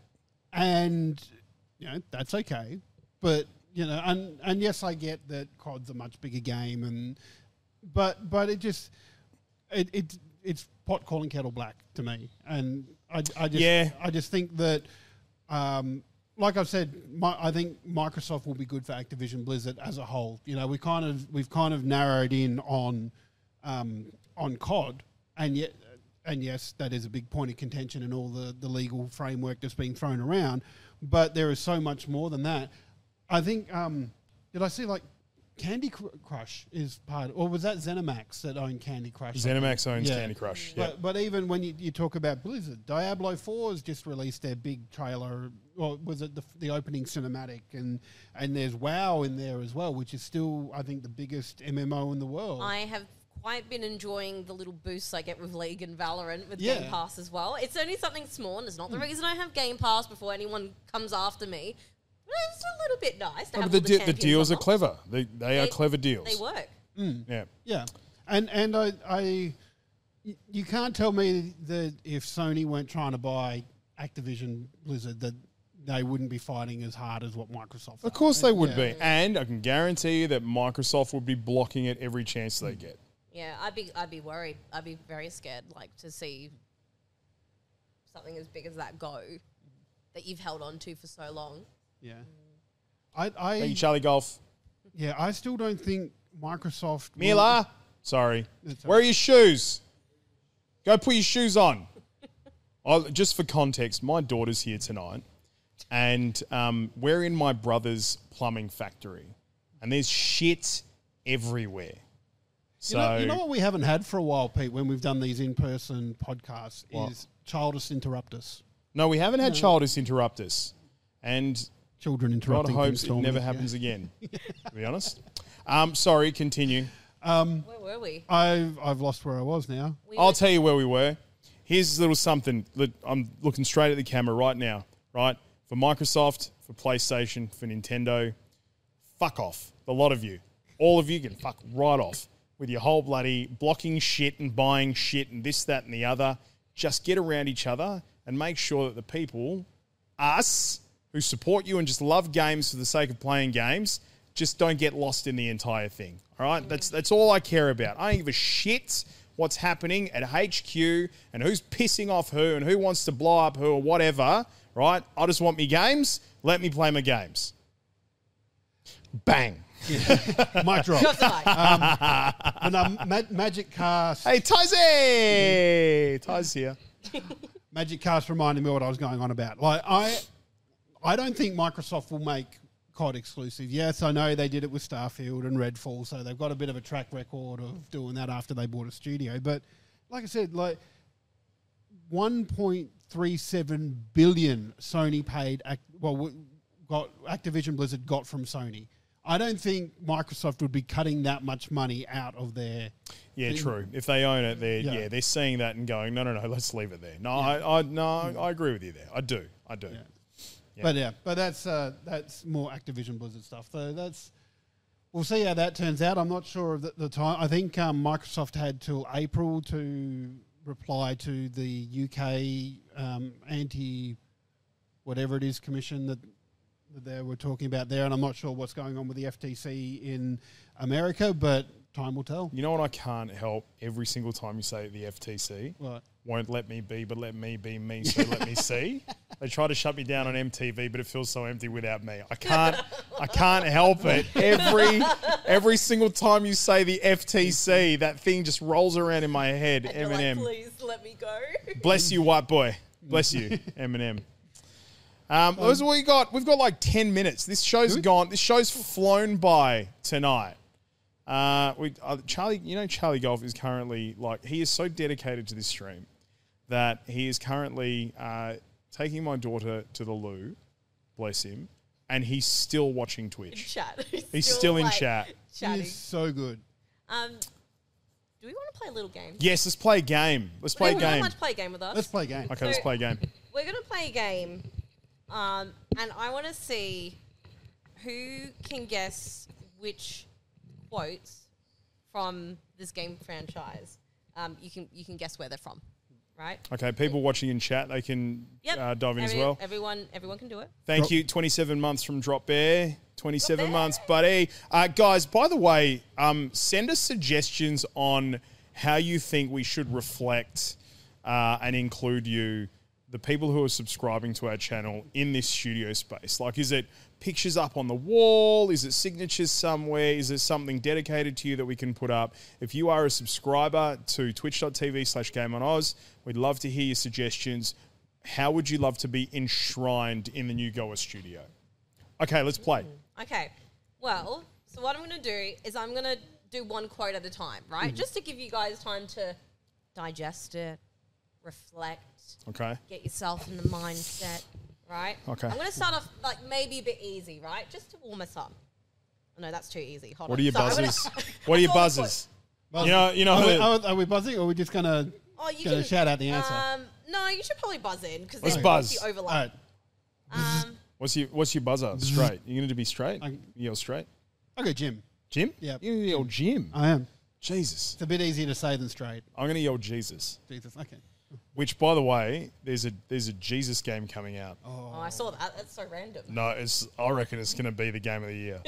and you know that's okay. But you know, and and yes, I get that C O D's a much bigger game, and but but it just it, it it's pot calling kettle black to me, and I, I just Yeah. I just think that. Um, Like I've said, my, I think Microsoft will be good for Activision Blizzard as a whole. You know, we kind of we've kind of narrowed in on um, on C O D, and yet and yes, that is a big point of contention in all the, the legal framework that's being thrown around. But there is so much more than that. I think um, did I see like Candy Cr- Crush is part, of, or was that ZeniMax that owned Candy Crush? ZeniMax owns Yeah. Candy Crush. Yeah. But, but even when you, you talk about Blizzard, Diablo four has just released their big trailer. Or was it the, the opening cinematic? And and there's WoW in there as well, which is still, I think, the biggest M M O in the world. I have quite been enjoying the little boosts I get with League and Valorant with Yeah. Game Pass as well. It's only something small, and it's not the reason I have Game Pass before anyone comes after me. But it's a little bit nice to Oh, have but the, all the, de- the champions deals are unlocked. clever. They, they are They- clever deals. They work. Yeah. Yeah, and and I, I y- you can't tell me that if Sony weren't trying to buy Activision Blizzard, that they wouldn't be fighting as hard as what Microsoft. Of course they would Yeah. be. And I can guarantee you that Microsoft would be blocking it every chance they get. Yeah, I'd be I'd be worried. I'd be very scared, like to see something as big as that go that you've held on to for so long. Yeah, I, I Thank you, Charlie Golf. yeah, I still don't think Microsoft. will- Mila. Sorry. That's Where are your shoes? Go put your shoes on. I, just for context, my daughter's here tonight, and um, we're in my brother's plumbing factory, and there's shit everywhere. So You know, you know what we haven't had for a while, Pete, when we've done these in-person podcasts, What? is childish interruptus. no, we haven't had childish interrupt us, and Children God interrupting. hopes things it storming, never yeah. happens again. To be honest. Um, sorry. Continue. Where were we? I've I've lost where I was now. We I'll were- tell you where we were. Here's a little something that I'm looking straight at the camera right now, right? For Microsoft, for PlayStation, for Nintendo, fuck off. The lot of you. All of you can fuck right off with your whole bloody blocking shit and buying shit and this, that, and the other. Just get around each other and make sure that the people, us, who support you and just love games for the sake of playing games, just don't get lost in the entire thing. All right? That's that's all I care about. I don't give a shit what's happening at H Q and who's pissing off who and who wants to blow up who or whatever, right? I just want me games. Let me play my games. Bang. Yeah. Mic drop. Drop the mic. Um, and, um, Ma- Magic Cast. Hey, Tyzy! Ty's here. Magic Cast reminded me what I was going on about. Like I, I don't think Microsoft will make C O D exclusive. Yes, I know they did it with Starfield and Redfall, so they've got a bit of a track record of doing that after they bought a studio. But like I said, like one point three seven billion Sony paid. Act, well, w- got Activision Blizzard got from Sony. I don't think Microsoft would be cutting that much money out of their. Yeah, thing. true. If they own it, they're yeah. Yeah. they're seeing that and going, no, no, no, let's leave it there. No, Yeah. I, I no, I agree with you there. I do, I do. Yeah. Yeah. But yeah, but that's uh, that's more Activision Blizzard stuff. So that's we'll see how that turns out. I'm not sure of the, the time. I think um, Microsoft had till April to reply to the U K um, anti whatever it is commission that, that they were talking about there, and I'm not sure what's going on with the F T C in America, but time will tell. You know what I can't help every single time you say the F T C? Right. Won't let me be, but let me be me, so let me see. They try to shut me down on M T V, but it feels so empty without me. I can't I can't help it. Every every single time you say the F T C, that thing just rolls around in my head. And you're Eminem. like, please let me go. Bless you, white boy. Bless you, Eminem. Um, those are what we got. We've got like ten minutes. This show's gone. This show's flown by tonight. Uh, we uh, Charlie, you know, Charlie Golf is currently like he is so dedicated to this stream that he is currently uh, taking my daughter to the loo. Bless him, and he's still watching Twitch. Chat. He's still in like, chat. Chatting. It's so good. Um, do we want to play a little game? Yes, let's play a game. Let's play a Would anyone game. like to play a game with us? Let's play a game. Okay, let's So- play a game. We're going to play a game, um, and I want to see who can guess which quotes from this game franchise. Um, you can you can guess where they're from, right? Okay, people watching in chat, they can Yep. uh, dive in Every- as well. Everyone everyone can do it. Thank Drop- you. twenty-seven months from Drop Bear. twenty-seven Bear. months, buddy. Uh, guys, by the way, um, send us suggestions on how you think we should reflect uh, and include you, the people who are subscribing to our channel, in this studio space. Like, is it pictures up on the wall? Is it signatures somewhere? Is there something dedicated to you that we can put up? If you are a subscriber to twitch.tv slash Game on Oz, we'd love to hear your suggestions. How would you love to be enshrined in the new Goa studio? Okay, let's play. Okay. Well, so what I'm going to do is I'm going to do one quote at a time, right? Mm-hmm. Just to give you guys time to digest it, reflect, Okay. get yourself in the mindset, right? Okay. I'm going to start off like maybe a bit easy, right? Just to warm us up. Oh, no, that's too easy. Hold What on. are your So I'm gonna- buzzers? What are your That's all the buzzers? Well, You know, you know. Are we, who- are, are we buzzing, or are we just gonna Oh, you gonna can shout out the answer? Um, no, you should probably buzz in because Let's there's buzz. the All overlap. right, Um, What's your What's your buzzer? Straight. You going to be straight? I- You yell straight. okay, Jim. Jim? Yep. You yell Jim. I am. Jesus. It's a bit easier to say than straight. I'm going to yell Jesus. Jesus. Okay. Which, by the way, there's a there's a Jesus game coming out. oh, I saw that. That's so random. No, it's. I reckon it's going to be the game of the year.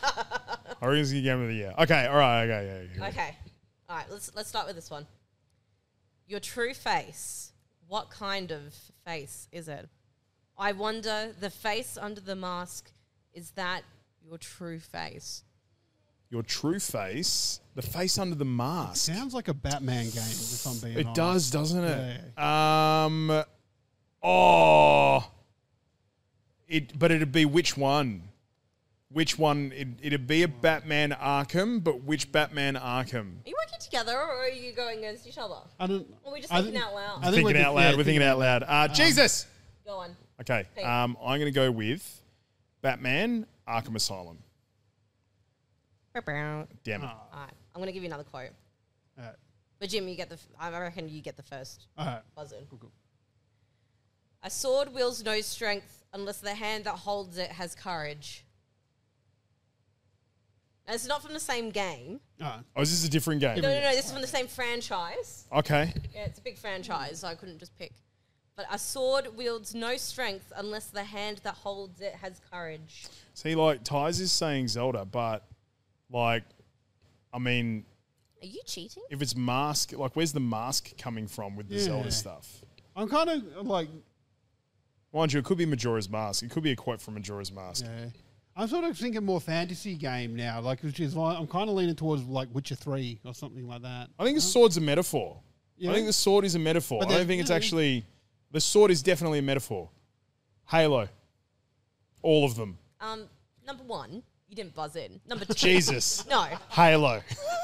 I reckon it's the game of the year. Okay. All right. Okay. Yeah. yeah. Okay. All right, let's let's start with this one. Your true face. What kind of face is it? I wonder, the face under the mask, is that your true face? Your true face, the face under the mask. Sounds like a Batman game. If I'm being It honest. does, doesn't it? Yeah, Um. Oh. It, but it'd be which one? Which one? It, it'd be a Batman Arkham, but which Batman Arkham? Are you working together or are you going against each other? I don't. Or are we just I thinking think- out loud? I think Thinking we're out just- loud. yeah, We're thinking out loud. Uh, Jesus. Go on. Okay. Pete. Um, I'm going to go with Batman Arkham Asylum. Damn it. All right, I'm going to give you another quote. All right. But Jim, you get the. F- I reckon you get the first All right. buzz in. Cool, cool. A sword wields no strength unless the hand that holds it has courage. Now, it's not from the same game. All right. Oh, is this a different game? No, no, no. This is from the same franchise. Okay. Yeah, it's a big franchise, so I couldn't just pick. But a sword wields no strength unless the hand that holds it has courage. See, like, Ty's is saying Zelda, but, like, I mean, Are you cheating? if it's mask, like, where's the mask coming from with the Yeah. Zelda stuff? I'm kind of like, Mind you, it could be Majora's Mask. It could be a quote from Majora's Mask. yeah. I'm sort of thinking more fantasy game now, like which is like I'm kind of leaning towards like Witcher three or something like that. I think the sword's a metaphor. Yeah. I think the sword is a metaphor. But I don't then- think it's yeah. actually... The sword is definitely a metaphor. Halo. All of them. Um, number one, you didn't buzz in. Number two, Jesus. no. Halo.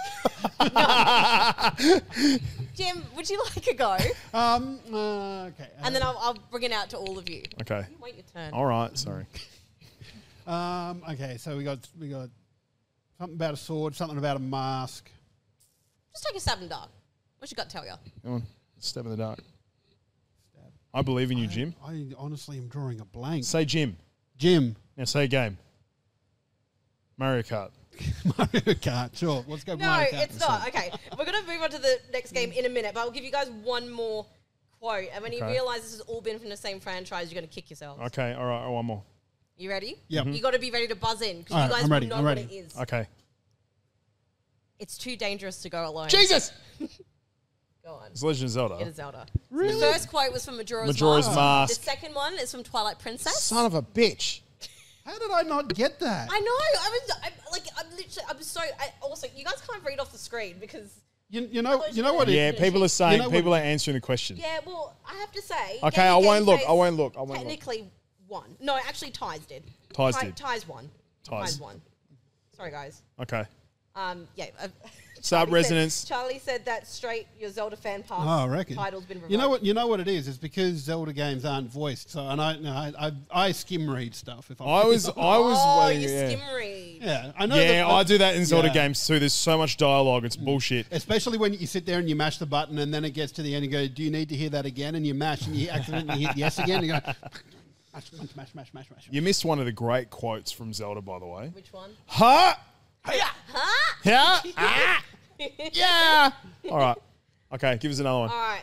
Jim, would you like a go? Um. Uh, okay. And then I'll, I'll bring it out to all of you. Okay. Wait your turn. All right. Sorry. Um. Okay. So we got we got something about a sword, something about a mask. Just take a stab in the dark. What's your gut tell you? Come on. Step in the dark. I believe in you, Jim. I honestly am drawing a blank. Say Jim. Jim. Now say game. Mario Kart. Mario Kart. Sure. Let's go. No, Mario Kart. it's not. Okay, we're going to move on to the next game in a minute, but I'll give you guys one more quote. And when you Okay. realise this has all been from the same franchise, you're going to kick yourselves. Okay. All right. Oh, one more. You ready? Yep. You got to be ready to buzz in because All you right, guys I'm will ready, know I'm what ready. it is. Okay. It's too dangerous to go alone. Jesus! Go on. It's Legend of Zelda. It is Zelda. The first quote was from Majora's, Majora's Mask. Mask. The second one is from Twilight Princess. Son of a bitch. How did I not get that? I know. I was I'm, like, I'm literally. I'm so. I, also, you guys can't read off the screen because. You, you know. You know what? It, Yeah, people are saying, You know what- people are answering the question. Yeah, well, I have to say. Okay, Game I won't look, Face I won't look, I won't look. Technically won. No, actually, Ties did. Ties Ti- did. Ties won. Ties. won. Sorry, guys. Okay. Um, yeah. Uh, Start Charlie resonance. Said, Charlie said that straight. Your Zelda fan pass. Oh, I reckon. Title's been revoked. You know what? You know what it is. It's because Zelda games aren't voiced. So, and I, no, I, I, I skim read stuff. If I'm I was, I was Oh, waiting. you Yeah, skim read. yeah, I know. yeah that- I do that in Zelda Yeah. games too. There's so much dialogue. It's bullshit. Especially when you sit there and you mash the button, and then it gets to the end and you go, "Do you need to hear that again?" And you mash, and you accidentally hit yes again. And you go, mash, mash, mash, mash, mash, mash. You missed one of the great quotes from Zelda, by the way. Which one? Huh? Huh? Yeah. Ah. Yeah. All right. Okay, give us another one. All right.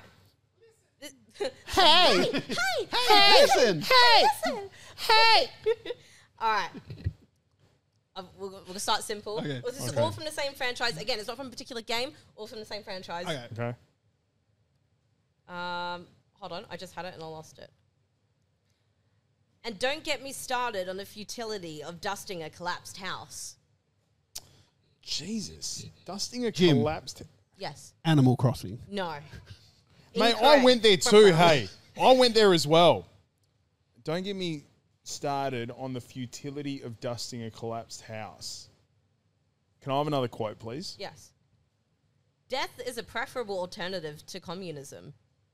Hey, Hey, hey, listen. hey, listen. Hey. All right. Uh, we'll, we'll start simple. Okay. Well, this is Okay. all from the same franchise. Again, it's not from a particular game. All from the same franchise. Okay. Okay. Um, hold on. I just had it and I lost it. And don't get me started on the futility of dusting a collapsed house. Jesus. Dusting a Jim. collapsed. Yes. Animal Crossing. No. Mate, I Incorrect. went there too, hey. I went there as well. Don't get me started on the futility of dusting a collapsed house. Can I have another quote, please? Yes. Death is a preferable alternative to communism.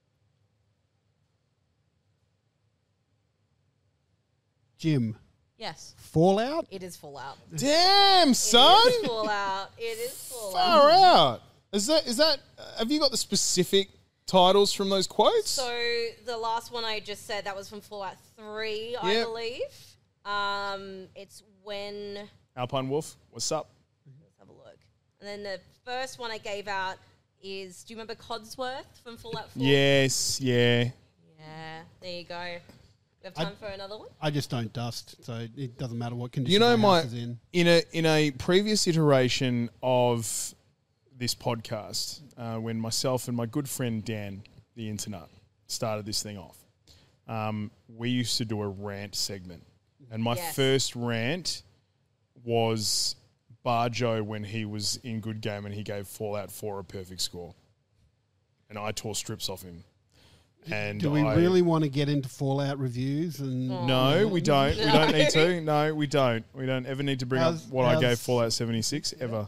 Jim. Yes. Fallout. It is Fallout. Damn, son! It is Fallout. It is Fallout. Far out. Is that, is that, have you got the specific titles from those quotes? So the last one I just said, that was from Fallout three, I Yep. believe. Um, it's when... Alpine Wolf, what's up? Let's have a look. And then the first one I gave out is... Do you remember Codsworth from Fallout four? Yes, yeah. Yeah, there you go. We have time for another one? I just don't dust, so it doesn't matter what condition You know, my my house is in. in a in a previous iteration of this podcast, uh, when myself and my good friend Dan, the internet, started this thing off, um, we used to do a rant segment, and my Yes. first rant was Barjo when he was in Good Game and he gave Fallout four a perfect score, and I tore strips off him. And Do we I, really want to get into Fallout reviews? And No, we don't. We don't need to. No, we don't. We don't ever need to bring How's- up what I how's- gave Fallout seventy-six ever.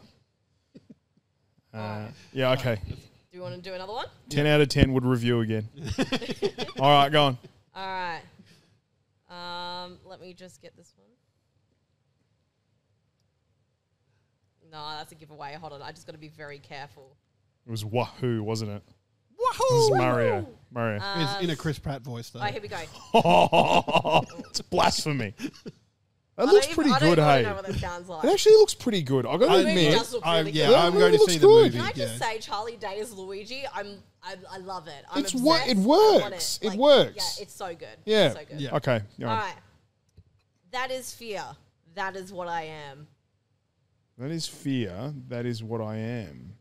Uh, yeah, okay. Do you want to do another one? ten out of ten would review again. All right, go on. All right. Um, let me just get this one. No, that's a giveaway. Hold on. I just got to be very careful. It was Wahoo, wasn't it? Wahoo! This is Mario. Mario. It's in a Chris Pratt voice, though. Oh, here we go. It's blasphemy. That I looks don't pretty even, good, I don't hey. even know what that sounds like. It actually looks pretty good. I got to I- The movie admit. does look I, really yeah, good. I'm That going to looks see the good. movie. Can I just yeah. say, Charlie Day as Luigi? I'm, I, I love it. I'm It's wo- obsessed. it I want works. It. It Like, works. Yeah, it's so good. Yeah. It's so good. Yeah. Okay. go All on. right. That is fear. That is what I am. That is fear. That is what I am.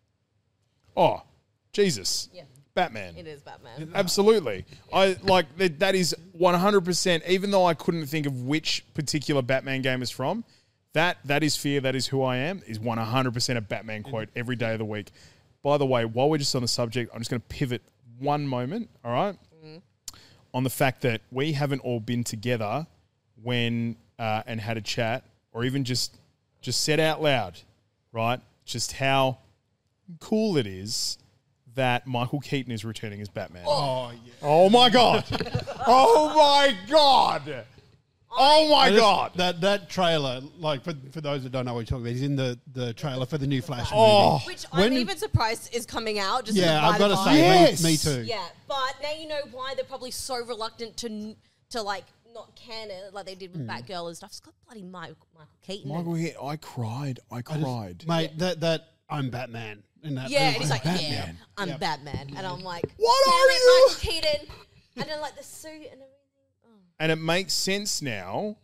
Oh, Jesus. Yeah, Batman. it is Batman. Absolutely. I like that, that is one hundred percent, even though I couldn't think of which particular Batman game is from, that that is fear, that is who I am, is one hundred percent a Batman quote every day of the week. By the way, while we're just on the subject, I'm just going to pivot one moment, all right, mm. on the fact that we haven't all been together when uh, and had a chat, or even just just said out loud, right, just how cool it is that Michael Keaton is returning as Batman. Oh, yeah. Oh my God. Oh my God. Oh my And this- God. That that trailer, like for, for those that don't know what you're talking about, he's in the, the trailer for the new Flash Oh. movie. Which When- I'm even surprised is coming out. Just Yeah, by I've got the to by. say, Yes. me, me too. Yeah, but now you know why they're probably so reluctant to n- to like not can it like they did with Batgirl and stuff. It's got bloody Michael, Michael Keaton. in it. Michael, Keaton, I cried. I I just- cried. mate, that, that I'm Batman. In that Yeah, movie. and he's like, Batman. yeah, I'm Yep. Batman, and I'm like, What damn are it, you? Michael Keaton? And then like the suit and everything. Oh. And it makes sense now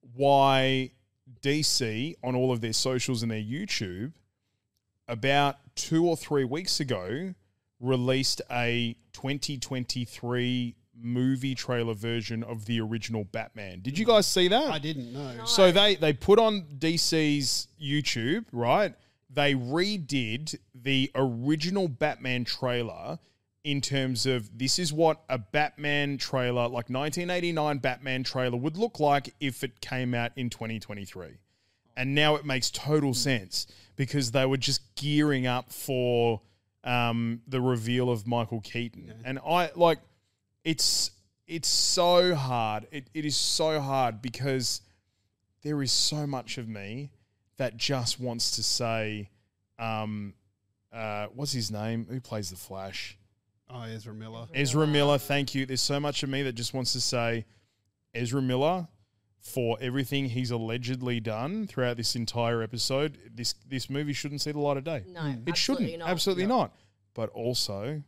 why D C, on all of their socials and their YouTube, about two or three weeks ago, released a twenty twenty-three movie trailer version of the original Batman. Did you guys see that? I didn't know. No. So they they put on D C's YouTube, right? They redid the original Batman trailer in terms of this is what a Batman trailer, like nineteen eighty-nine Batman trailer, would look like if it came out in twenty twenty-three. And now it makes total sense because they were just gearing up for um, the reveal of Michael Keaton. And I like it's it's so hard. It it is so hard because there is so much of me that just wants to say, um, uh, what's his name? Who plays the Flash? Oh, Ezra Miller. Ezra Miller, thank you. There's so much of me that just wants to say Ezra Miller for everything he's allegedly done throughout this entire episode. This this movie shouldn't see the light of day. No, It absolutely shouldn't. not. Absolutely not. But also,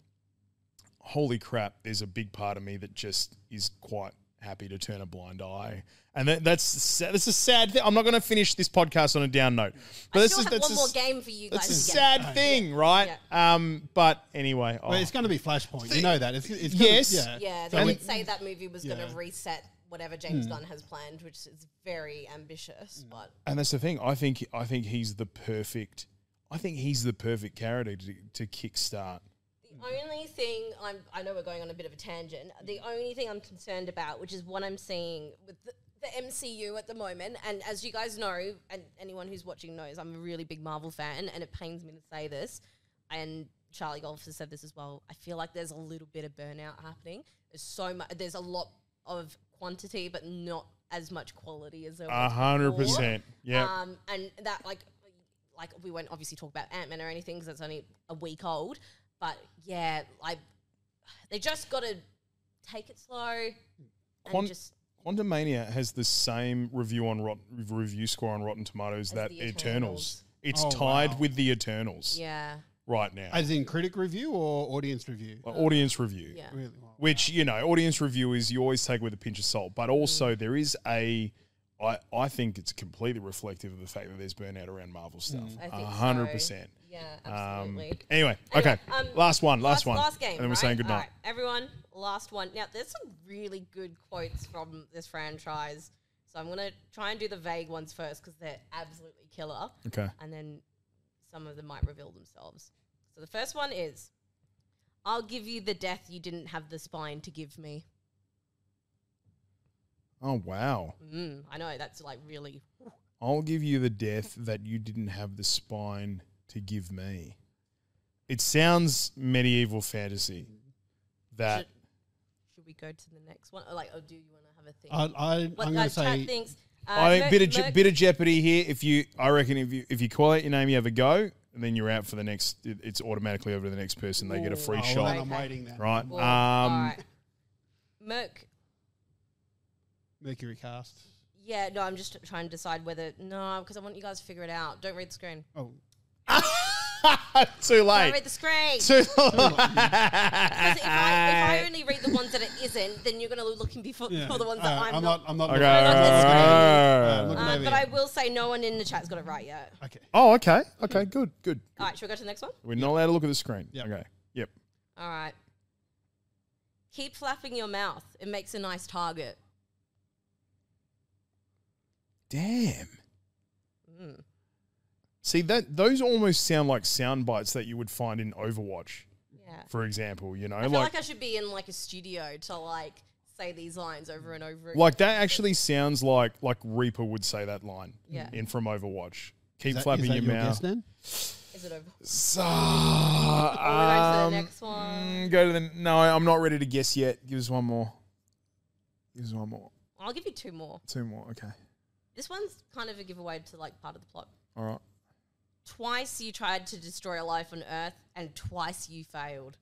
holy crap, there's a big part of me that just is quite happy to turn a blind eye. And that, that's sa- that's a sad thing. I'm not going to finish this podcast on a down note. But I this still is have that's one a, more game for you guys. That's a to get. sad thing, right? Um, but anyway, oh. Well, it's going to be Flashpoint. You know that. It's, it's gonna, Yes. Yeah. Yeah, So they we- did say that movie was going Yeah. to reset whatever James Gunn has planned, which is very ambitious. But And that's the thing. I think I think he's the perfect. I think he's the perfect character to, to kickstart. the only thing I'm, I know we're going on a bit of a tangent. The only thing I'm concerned about, which is what I'm seeing with the, the M C U at the moment, and as you guys know, and anyone who's watching knows, I'm a really big Marvel fan, and it pains me to say this, and Charlie Golf has said this as well. I feel like there's a little bit of burnout happening. There's so much. There's a lot of quantity, but not as much quality as there A was hundred before. percent. Yeah. Um, and that like, like we won't obviously talk about Ant-Man or anything because it's only a week old. But yeah, like they just got to take it slow and Quant- just Quantum Mania has the same review on Rot- review score on Rotten Tomatoes As that the Eternals. Eternals. It's Oh, tied wow. with the Eternals yeah, right now. As in critic review or audience review? Like audience review. yeah. Really? Wow. Which, you know, audience review is you always take with a pinch of salt. But also there is a I, I think it's completely reflective of the fact that there's burnout around Marvel stuff. I A think hundred so. percent. Yeah, Um, absolutely. anyway, Anyway, okay. um, last one, last, last, one. Last game. And then we're right? saying goodnight. All right, everyone, last one. Now, there's some really good quotes from this franchise. So I'm going to try and do the vague ones first because they're absolutely killer. Okay. And then some of them might reveal themselves. So the first one is, I'll give you the death you didn't have the spine to give me. Oh, wow. Mm, I know, that's like really... I'll give you the death that you didn't have the spine to give me. It sounds medieval fantasy. That Should, should we go to the next one? Or like, or do you want to have a thing? I, I, I'm What going uh, to chat say thinks, I think Merc- bit of Je- Merc- bit of jeopardy here. If you, I reckon, if you if you call out your name, you have a go, and then you're out for the next. It, it's automatically over to the next person. They get a free Oh, well, shot, then I'm Okay. waiting then. right? Well, um, all right. Merc. Mercury cast. Yeah, no, I'm just trying to decide whether no, because I want you guys to figure it out. Don't read the screen. Oh, Too Don't late. read the screen. Too late. Because if I, if I only read the ones that it isn't, then you're going to look looking before yeah. for the ones Uh, that I'm, I'm not. not. I'm not. Okay. looking- I'm not listening. Uh, looking Uh, over but here. I will say no one in the chat's got it right yet. Okay. Oh, okay. Okay. Good. Good. All right, should we go to the next one? We're not allowed to look at the screen. Yep. Okay. Yep. All right. Keep flapping your mouth. It makes a nice target. Damn. Mm. See that those almost sound like sound bites that you would find in Overwatch, Yeah. for example. You know, I feel like like I should be in like a studio to like say these lines over and over again. like that actually sounds like like Reaper would say that line. Yeah. In from Overwatch. Keep Is that- flapping is that your your guess mouth. then? Is it over? So, Or we go to the um, next one. mm, go to the. No, I'm not ready to guess yet. Give us one more. Give us one more. I'll give you two more. Two more. Okay. This one's kind of a giveaway to like part of the plot. All right. Twice you tried to destroy a life on Earth, and twice you failed.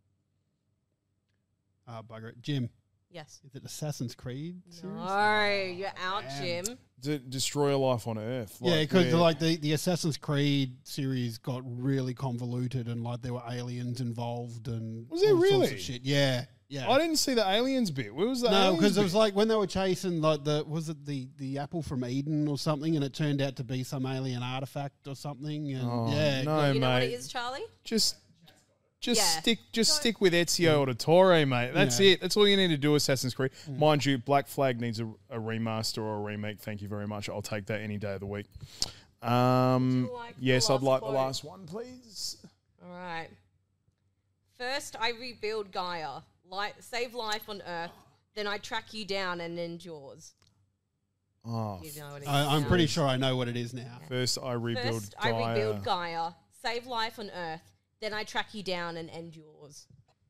Ah, bugger it. Jim, Yes. is it Assassin's Creed series? No, you're out, Damn. Jim. De- destroy a life on Earth. Yeah, because where- like the, the Assassin's Creed series got really convoluted and like there were aliens involved and Was there all sorts really? of shit. Yeah, yeah. I didn't see the aliens bit. Where was the no, aliens because it bit? was like when they were chasing like the was it the the apple from Eden or something, and it turned out to be some alien artifact or something. And Oh, yeah, no, You know what mate. it is, Charlie? Just, just Yeah. stick, just Don't- stick with Ezio Auditore, mate. That's Yeah. it. That's all you need to do. Assassin's Creed, mind you, Black Flag needs a, a remaster or a remake. Thank you very much. I'll take that any day of the week. Um, Would you like the yes, I'd last like the quote? last one, please. All right. First, I rebuild Gaia, li- save life on Earth. Then I track you down and end yours. Oh, You know what it is I, I'm now. pretty sure I know what it is now. first I rebuild First, Gaia. I rebuild Gaia, save life on Earth. Then I track you down and end yours.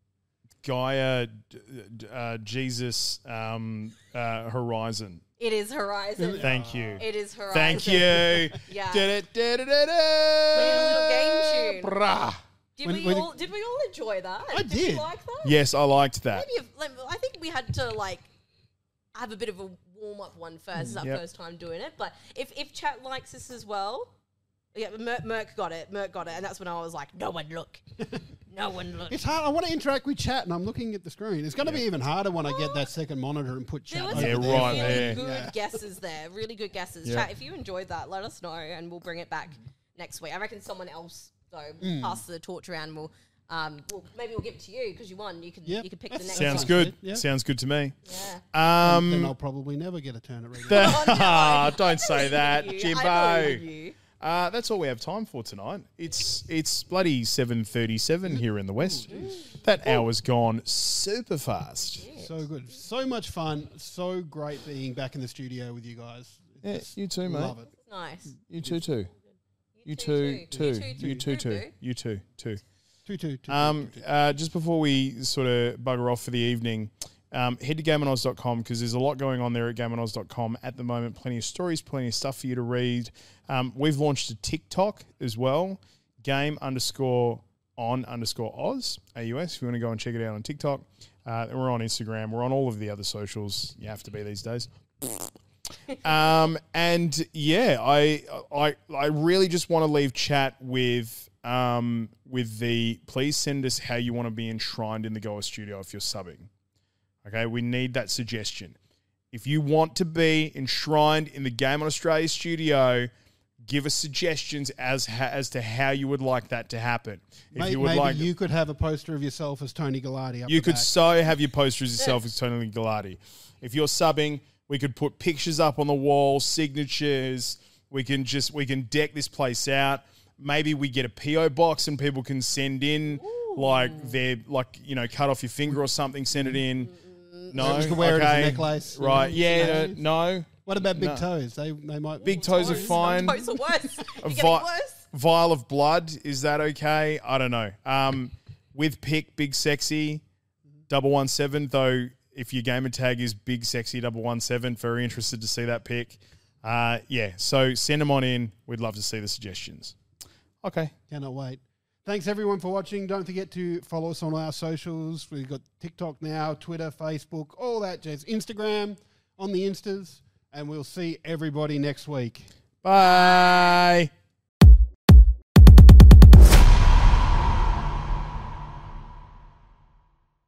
Gaia, d- d- uh, Jesus, um, uh, Horizon. It is Horizon. Thank you. It is Horizon. Thank you. Yeah. Did it, did it, did it. We need a little game tune. Brah. Did When- we when- all? Did we all enjoy that? I Did. did. you like that? Yes, I liked that. Maybe if, like, I think we had to like have a bit of a warm up one first. It's our Yep. first time doing it, but if if chat likes this as well, yeah, Merc, Merc got it. Merc got it, and that's when I was like, no one look, no one look. It's hard. I want to interact with chat, and I'm looking at the screen. It's going to be even harder when I get that second monitor and put There chat. was over Yeah, some there. right really there. good Yeah. guesses there. Really good guesses. Yeah. Chat, if you enjoyed that, let us know, and we'll bring it back next week. I reckon someone else though will Mm. pass the torch around. And we'll, um, well, maybe we'll give it to you because you won. You can Yep. you can pick That's- the next Sounds one. good. Yeah. Sounds good to me. Yeah. Um, Then I'll probably never get a turn at reading. Oh, no. Ah, don't say that, You, I Jimbo. believe in you. Uh, that's all we have time for tonight. It's it's bloody seven thirty-seven here in the West. That hour's gone super fast. So good. So much fun. So great being back in the studio with you guys. Yeah, Just you too, mate. Love it. Nice. You too, too. You too, too. You too, too. You too, too. Two, two, two. Um, two, two. uh, just before we sort of bugger off for the evening, um, head to game on oz dot com because there's a lot going on there at game on oz dot com at the moment. Plenty of stories, plenty of stuff for you to read. Um, we've launched a TikTok as well, game underscore on underscore Oz, A U S, if you want to go and check it out on TikTok. Uh, and we're on Instagram. We're on all of the other socials. You have to be these days. um, and yeah, I, I, I really just want to leave chat with, um, with the, please send us how you want to be enshrined in the Goa studio if you're subbing. Okay. We need that suggestion. If you want to be enshrined in the Game on Australia studio, give us suggestions as ha- as to how you would like that to happen. If May- you would maybe like, you could have a poster of yourself as Tony Gallardi up you the could back. so have your poster as yourself as Tony Gallardi. If you're subbing, we could put pictures up on the wall, signatures. We can just we can deck this place out. Maybe we get a P O box and people can send in like their like you know cut off your finger or something. Send it in. No, You could wear it as a okay. necklace. Right? Yeah. No. No. What about big No. toes? They they might Big toes are fine. Toes are worse. You're vi- getting worse. Vial of blood, is that okay? I don't know. Um, with pick, big sexy, double one seven. Though, if your gamer tag is big sexy double one seven, very interested to see that pick. Uh, yeah, so send them on in. We'd love to see the suggestions. Okay. Cannot wait. Thanks, everyone, for watching. Don't forget to follow us on our socials. We've got TikTok now, Twitter, Facebook, all that jazz. Instagram, on the Instas. And we'll see everybody next week. Bye.